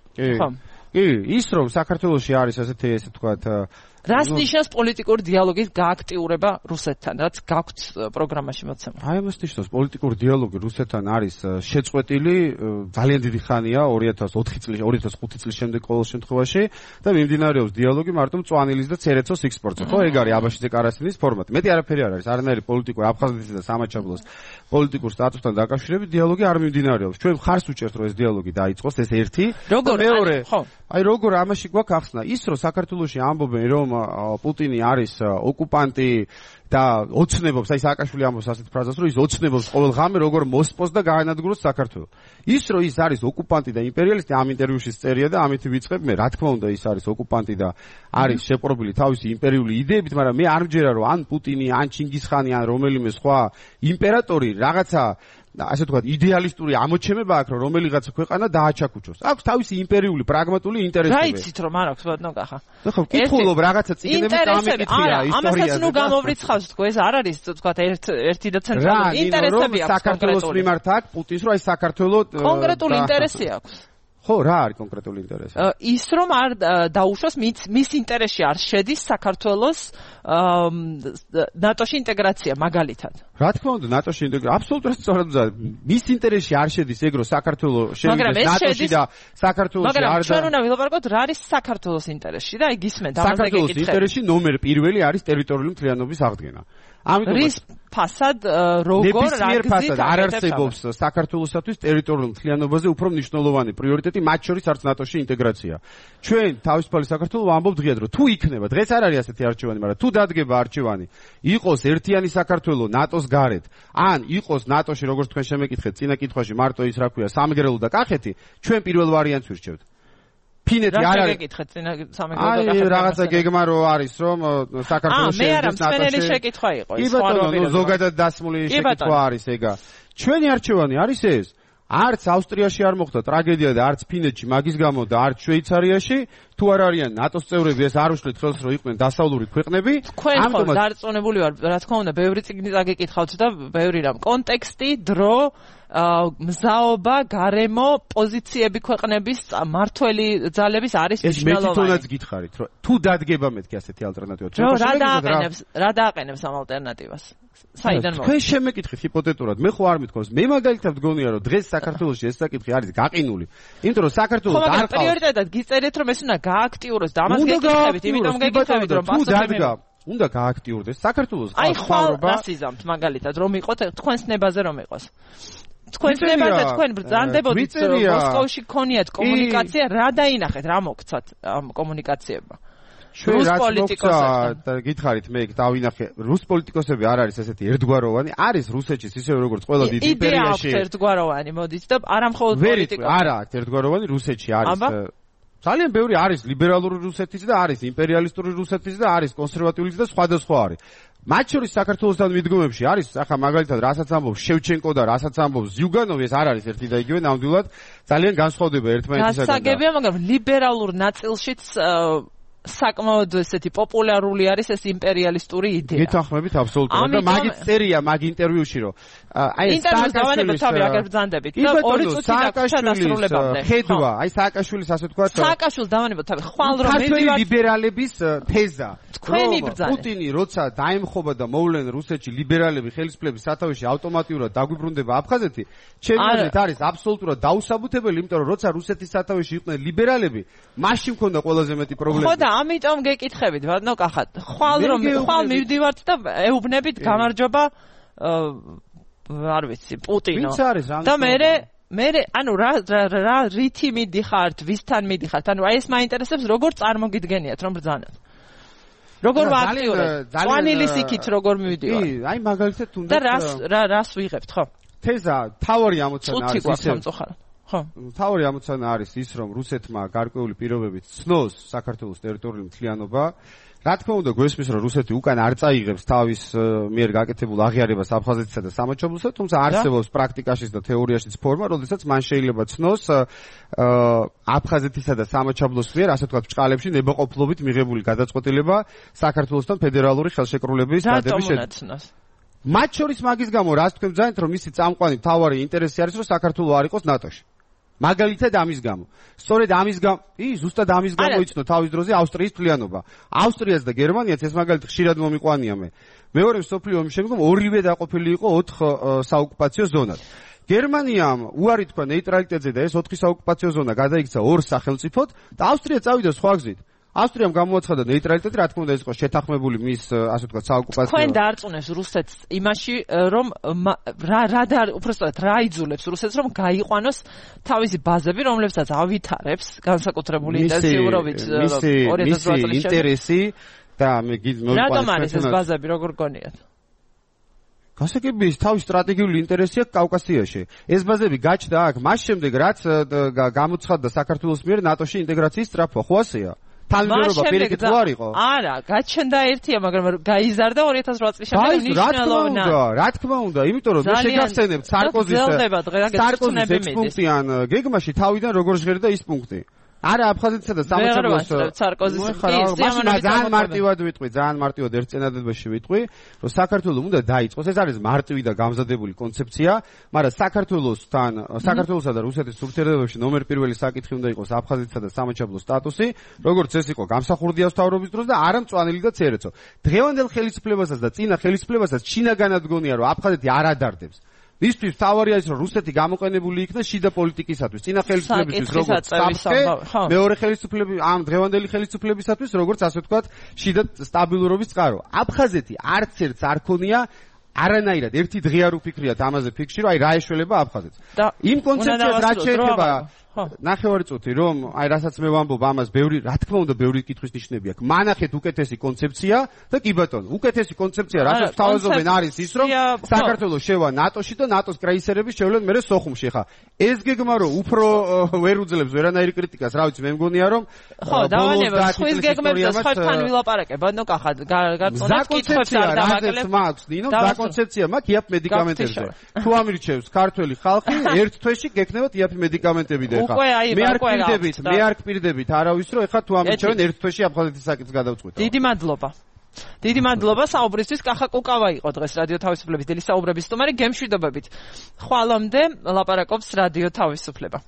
კი, ის რომ საქართველოში არის ასეთი ესე ვთქვათ, რას ნიშნავს პოლიტიკური დიალოგის გააქტიურება რუსეთთან, რაც გაქვთ პროგრამაში მოცემული? აი ამას ნიშნავს პოლიტიკური დიალოგი რუსეთთან არის შეწყვეტილი ძალიან დიდი ხანია 2004 წლის 2005 წლის შემდეგ ყოველ შემთხვევაში და მიმდინარეობს დიალოგი მარტო მწვანილის და ცერეცოს ექსპორტზე. ხო, ეგ არის აბაშიძე კარასტინის ფორმატი. მეტი არაფერი არ არის, არანაირი პოლიტიკური აფხაზეთის და სამაჩაბლოს პოლიტიკურ სტატუსთან დაკავშირებით დიალოგი არ მიმდინარეობს. ჩვენ ხარს უჭერთ რომ ეს დიალოგი დაიწყოს, ეს ერთი. მეორე, აი როგორ ამაში გვაქვს ახსნა ის რომ საქართველოში ამბობენ რომ პუტინი არის ოკუპანტი და ოცნებობს, აი სააკაშვილი ამბობს ასეთ ფრაზას, რომ ის ოცნებობს ყოველ ღამე როგორ მოსპოს და გაანადგუროს საქართველოს. ის რომ ის არის ოკუპანტი და იმპერიალისტი, ამ ინტერვიუში წერია და ამით ვიწყებ მე, რა თქმა უნდა ის არის ოკუპანტი და არის შეპყრობილი თავისი იმპერიული იდეებით, მაგრამ მე არ მჯერა რომ ან პუტინი, ან ჩინგისხანი, ან რომელიმე სხვა იმპერატორი რაღაცა ასე ვთქვათ, იდეალისტური ამოჩემება აქვს, რომ რომელიღაცა ქვეყანა დააჩაქუჩოს. აქვს თავისი იმპერიული, პრაგმატული ინტერესები. რა იცით რომ არ აქვს ბატონო კახა? ხო, ვკითხულობ რაღაცა წიგნების გამეკითხია ისტორიაზე. ამასაც ნუ გამოვრიცხავს თქო, ეს არ არის ვთქვათ ერთი და ცენტრალური ინტერესები აქვს. საქართველოს მიმართ აქვს პუტინს, რომ აი საქართველოს კონკრეტული ინტერესი აქვს. ხო, რა არის კონკრეტული ინტერესი? ის რომ არ დაუშვას მის ინტერესში არ შედის საქართველოს ნატოში ინტეგრაცია მაგალითად. რა თქმა უნდა, ნატოში ინტეგრაცია აბსოლუტურად სწორად მზად. მის ინტერესში არ შედის ეგ რომ საქართველოს შევიდეს ნატოში და საქართველოში არ და მაგრამ ჩვენ უნდა ვილაპარაკოთ რა არის საქართველოს ინტერესში და აი გისმენთ ამაზე გეკითხები. საქართველოს ინტერესში ნომერ პირველი არის ტერიტორიული მთლიანობის აღდგენა. რის ფასად როგორ რაგზით არ არსებობს საქართველოსთვის ტერიტორიულ მთლიანობაზე უფრო მნიშვნელოვანი პრიორიტეტი, მათ შორის არც ნატოში ინტეგრაცია. ჩვენ თავისუფალი საქართველო ვამბობ დღეად რომ თუ იქნება, დღეს არ არის ასეთი არჩევანი, მაგრამ თუ დადგება არჩევანი, იყოს ერთიანი საქართველო ნატოს გარეთ, ან იყოს ნატოში, როგორც თქვენ შემეკითხეთ, წინა კითხვაში მარტო ის რა ქვია, სამეგრელო და კახეთი, ჩვენ პირველ ვარიანტს ვირჩევთ. ფინეთი არ არის. აი რაღაცა გეგმა რო არის რომ საქართველოს შევიდეს ნატოში. მე არა, მსმენელი შეკითხვა იყო ის. კი ბატონო, ზოგადად დასმული შეკითხვა არის ეგა. ჩვენი არჩევანი არის ეს. არც ავსტრიაში არ მოხდა ტრაგედია და არც ფინეთში მაგის გამო და არც შვეიცარიაში, თუ არ არიან ნატოს წევრები, ეს არ უშლით ხელს რომ იყვნენ დასავლური ქვეყნები. თქვენ ხო დარწმუნებული ვარ, რა თქმა უნდა, ბევრი წიგნი დაგეკითხავთ და ბევრი რამ. კონტექსტი, დრო, მზაობა, გარემო, პოზიციები ქვეყნების, მართველი ძალების არის მნიშვნელოვანი. ეს მე თვითონაც გითხარით, რომ თუ დადგება მეთქი ასეთი ალტერნატივა. რა დააყენებს ამ ალტერნატივას? საიდან მოვა? თქვენ შემეკითხეთ ჰიპოთეტურად, მე ხო არ მithქოს. მე მაგალითად გონია რომ დღეს საქართველოში ეს საკითხი არის გაყინული. იმიტომ რომ საქართველოს არ ყავს. პრიორიტეტად გიწერეთ რომ ეს უნდა გააქტიუროს და ამას გეკითხებით, იმიტომ გეკითხებით რომ პასუხი უნდა გააქტიურდეს საქართველოს აი ხვალ რასიზამთ მაგალითად რომ იყოთ თქვენს ნებაზე რომ იყოს. თქვენს ნებაზე თქვენ ბრძანდებოდით მოსკოვში ქონიათ კომუნიკაცია, რა დაინახეთ, რა მოგცათ ამ კომუნიკაციებმა? ჩვენ რაც მოგცა გითხარით მე დავინახე რუს პოლიტიკოსები არ არის ესეთი ერთგვაროვანი, არის რუსეთში ისევე როგორც ყველა დიდ იმპერიაში. იდეა ერთგვაროვანი მოდით და არა მხოლოდ პოლიტიკოსები. არა აქვს ერთგვაროვანი რუსეთში არის. ძალიან ბევრი არის ლიბერალური რუსეთის და არის იმპერიალისტური რუსეთის და არის კონსერვატიული და სხვადასხვა არის. მათ შორის საქართველოსთან მიდგომებში არის ახლა მაგალითად რასაც ამბობს შევჩენკო და რასაც ამბობს ზიუგანოვი, ეს არ არის ერთი და იგივე, ნამდვილად ძალიან განსხვავდება ერთმანეთისაგან. გასაგებია, მაგრამ ლიბერალურ ნაწილშიც საკმაოდ ესეთი პოპულარული არის ეს იმპერიალისტური იდეა. გეთანხმებით აბსოლუტურად და მაგით წერია მაგ ინტერვიუში რომ აი სააკაშვილის თავი აგერ ბრძანდებით და 2 წუთი დაგვრჩა დასრულებამდე. ხედვა, აი სააკაშვილის ასე თქვა სააკაშვილს დავანებოთ თავი ხვალ რომ მედივარ ლიბერალების თეზა. თქვენი ბრძანება. პუტინი როცა დაემხობა და მოვლენ რუსეთში ლიბერალები ხელისუფლების სათავეში ავტომატურად დაგვიბრუნდება აფხაზეთი, ჩემი აზრით არის აბსოლუტურად დაუსაბუთებელი, იმიტომ რომ როცა რუსეთის სათავეში იყვნენ ლიბერალები, მასში მქონდა ყველაზე მეტი პრობლემა. და ამიტომ გეკითხებით, ბატონო კახათ. ხვალ მივდივართ და ეუბნებით გამარჯობა არ ვიცი, პუტინო. და მე ანუ რა რითი მიდიხართ, ვისთან მიდიხართ? ანუ აი ეს მაინტერესებს როგორ წარმოგიდგენიათ რომ ბრძანოთ. როგორ ვაქტიურებთ? წვანილის იქით როგორ მივდივართ? კი, აი მაგალითად თუნდაც და რას ვიღებთ, ხო? თეზა, თავარი ამოცანა არის ისე. ხო. თავარი ამოცანა არის ის, რომ რუსეთმა გარკვეული პირობებით ცნოს საქართველოს ტერიტორიული მთლიანობა. რა თქმა უნდა, გვესმის, რომ რუსეთი უკან არ წაიღებს თავის მიერ გაკეთებულ აღიარებას აფხაზეთსა და სამაჩაბლოსა, თუმცა არსებობს პრაქტიკაშიც და თეორიაშიც ფორმა, როდესაც მან შეიძლება ცნოს აფხაზეთისა და სამაჩაბლოს მიერ, ასე ვთქვათ, ბჭყალებში ნებაყოფლობით მიღებული გადაწყვეტილება საქართველოსთან ფედერალური ხელშეკრულების დადების შედეგად. მათ შორის მაგის გამო, რას თქვენ ბრძანეთ, რომ მისი წამყვანი მთავარი ინტერესი არის, რომ საქართველო არ იყოს ნატოში. მაგალითად ამის გამო. სწორედ ამის გამო, ზუსტად ამის გამო იცნო თავის დროზე ავსტრიის თვლიანობა. ავსტრიას და გერმანიას ეს მაგალითად ხშირად მომიყვანია მე. მეორე მსოფლიო ომის შემდგომ ორივე დაყოფილი იყო 4 საოკუპაციო ზონად. გერმანიამ უარი თქვა ნეიტრალიტეტზე და ეს 4 საოკუპაციო ზონა გადაიქცა 2 სახელმწიფოდ და ავსტრია წავიდა სხვა გზით. ავსტრიამ გამოაცხადა ნეიტრალიტეტი, რა თქმა უნდა ეს იყო შეთანხმებული მის ასე ვთქვათ საოკუპაციო. თქვენ დაარწმუნებს რუსეთს იმაში, რომ უბრალოდ რა იძულებს რუსეთს, რომ გაიყვანოს თავისი ბაზები, რომლებსაც ავითარებს განსაკუთრებული ინტენსიურობით 2008 წლის ინტერესი და მე გიძმოვიყვანე. რატომ არის ეს ბაზები, როგორ გონიათ? გასაგებია თავის სტრატეგიული ინტერესია კავკასიაში. ეს ბაზები გაჩნდა აქ მას შემდეგ, რაც გამოცხადდა საქართველოს მიერ ნატოში ინტეგრაციის სწრაფვა, ხო ასეა? თანმიმდევრობა პირიქით რო არ იყო? არა, გაჩნდა ერთია, მაგრამ გაიზარდა 2008 წლის შემდეგ ნიშნულოვნად. რა თქმა უნდა, იმიტომ რომ მე შეგახსენებთ სარკოზის ექსპუნქტიან გეგმაში თავიდან როგორ ჟღერდა ის პუნქტი. არა აფხაზეთსა და სამაჩაბლოს სარკოზის ძალიან მარტივად ვიტყვი, ძალიან მარტივად ერთ წინადადებაში ვიტყვი, რომ საქართველოს უნდა დაიწყოს, ეს არის მარტივი და გამზადებული კონცეფცია, მაგრამ საქართველოსა და რუსეთის ურთიერთობებში ნომერ პირველი საკითხი უნდა იყოს აფხაზეთსა და სამაჩაბლოს სტატუსი, როგორც ეს იყო გამსახურდიას მთავრობის დროს და არა მწვანილი და ცერეცო. დღევანდელ ხელისუფლებასაც და წინა ხელისუფლებასაც ჩინაგანად გონია, რომ აფხაზეთი არ ადარდებს. მისთვის თავარია ის, რომ რუსეთი გამოყენებული იქნა შიდა პოლიტიკისათვის, წინა ხელისუფლებისთვის როგორც საფრთხე, მეორე ხელისუფლები ამ დღევანდელი ხელისუფლებისათვის როგორც ასე ვთქვათ, შიდა სტაბილურობის წყარო. აფხაზეთი არც ერთს არ ქონია არანაირად ერთი დღე არ უფიქრიათ ამაზე ფიქში, რომ აი რა ეშველება აფხაზეთს. იმ კონცეფციას რაც შეეხება ნახევარი წუთი რომ აი რასაც მე ვამბობ ამას ბევრი რა თქმა უნდა ბევრი კითხვის ნიშნები აქვს. მანახეთ უკეთესი კონცეფცია და კი ბატონო, უკეთესი კონცეფცია რასაც თავაზობენ არის ის რომ საქართველოს შევა ნატოში და ნატოს კრაისერების შევლენ მერე სოხუმში. ხა ეს გეგმა რომ უფრო ვერ უძლებს ვერანაირი კრიტიკას, რა ვიცი მე მგონია რომ ხო დავანებოთ ხვის გეგმებს და სხვებთან ვილაპარაკებ. ანუ კახა გაწონეთ კითხვებს არ დავაკლებ. მაქვს ნინო საკონცეფცია მაქვს იაფ მედიკამენტებზე. თუ ამირჩევს ქართველი ხალხი ერთ თვეში გექნებათ იაფი მედიკამენტები და მე არ გპირდებით არავის რომ ეხლა თუ ამიჩევენ ერთ თვეში აფხაზეთის საკითხს გადავწყვეტ. დიდი მადლობა საუბრისთვის. კახა კუკავა იყო დღეს რადიო თავისუფლების დილის საუბრების სტუმარი. გემშვიდობებით. ხვალამდე ლაპარაკობს რადიო თავისუფლება.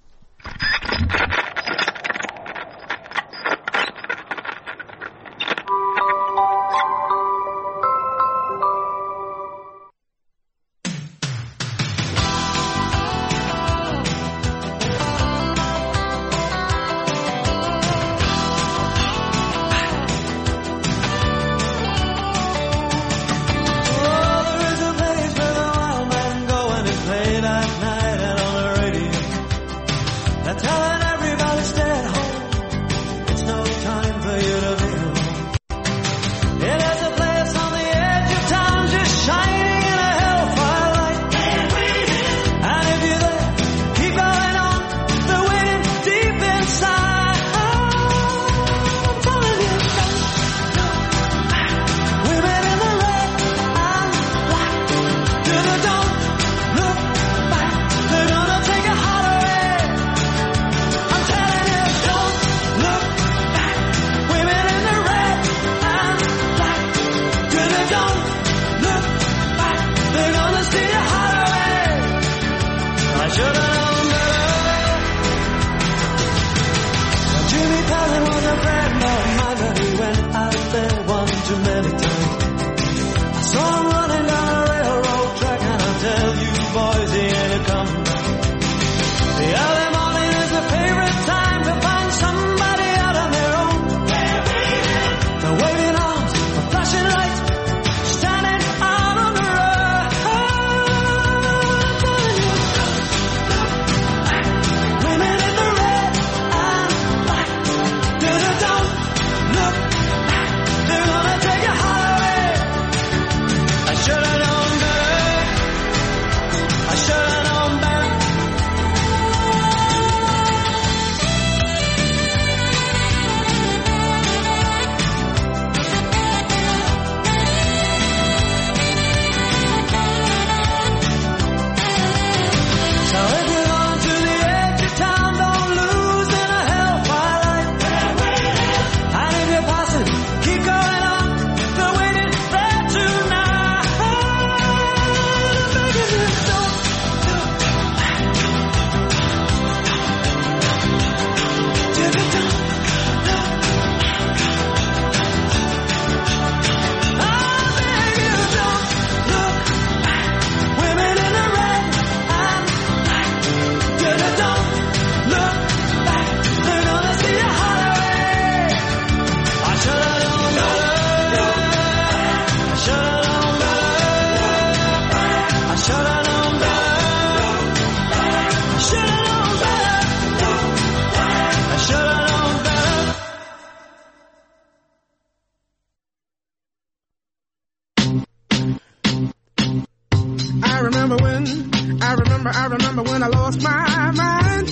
I remember when I lost my mind.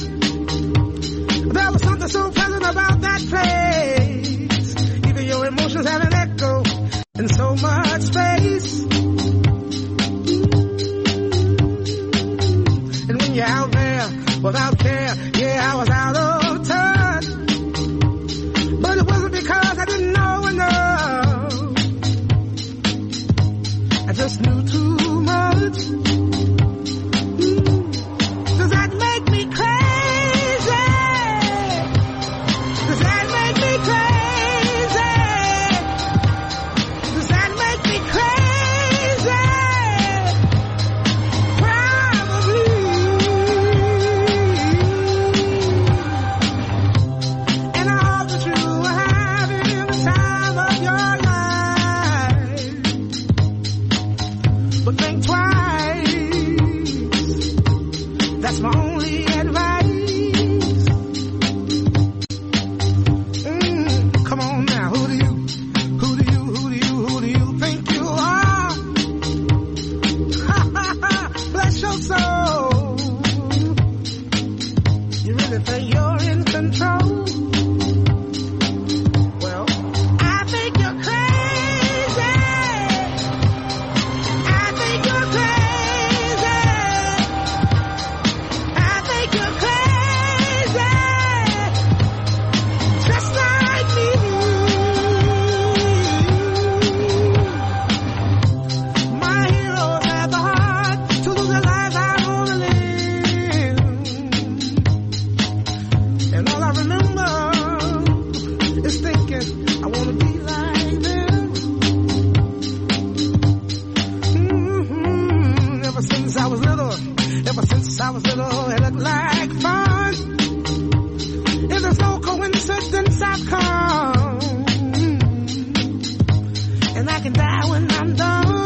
There was something so pleasant about that place. Even your emotions have an echo in so much space. And when you're out there without care, yeah, I was out of touch. But it wasn't because I didn't know enough. I just knew too much. Does that make me crazy? Does that make me crazy? Does that make me crazy? Probably. And I hope that you are having the time of your life. can die when I'm done.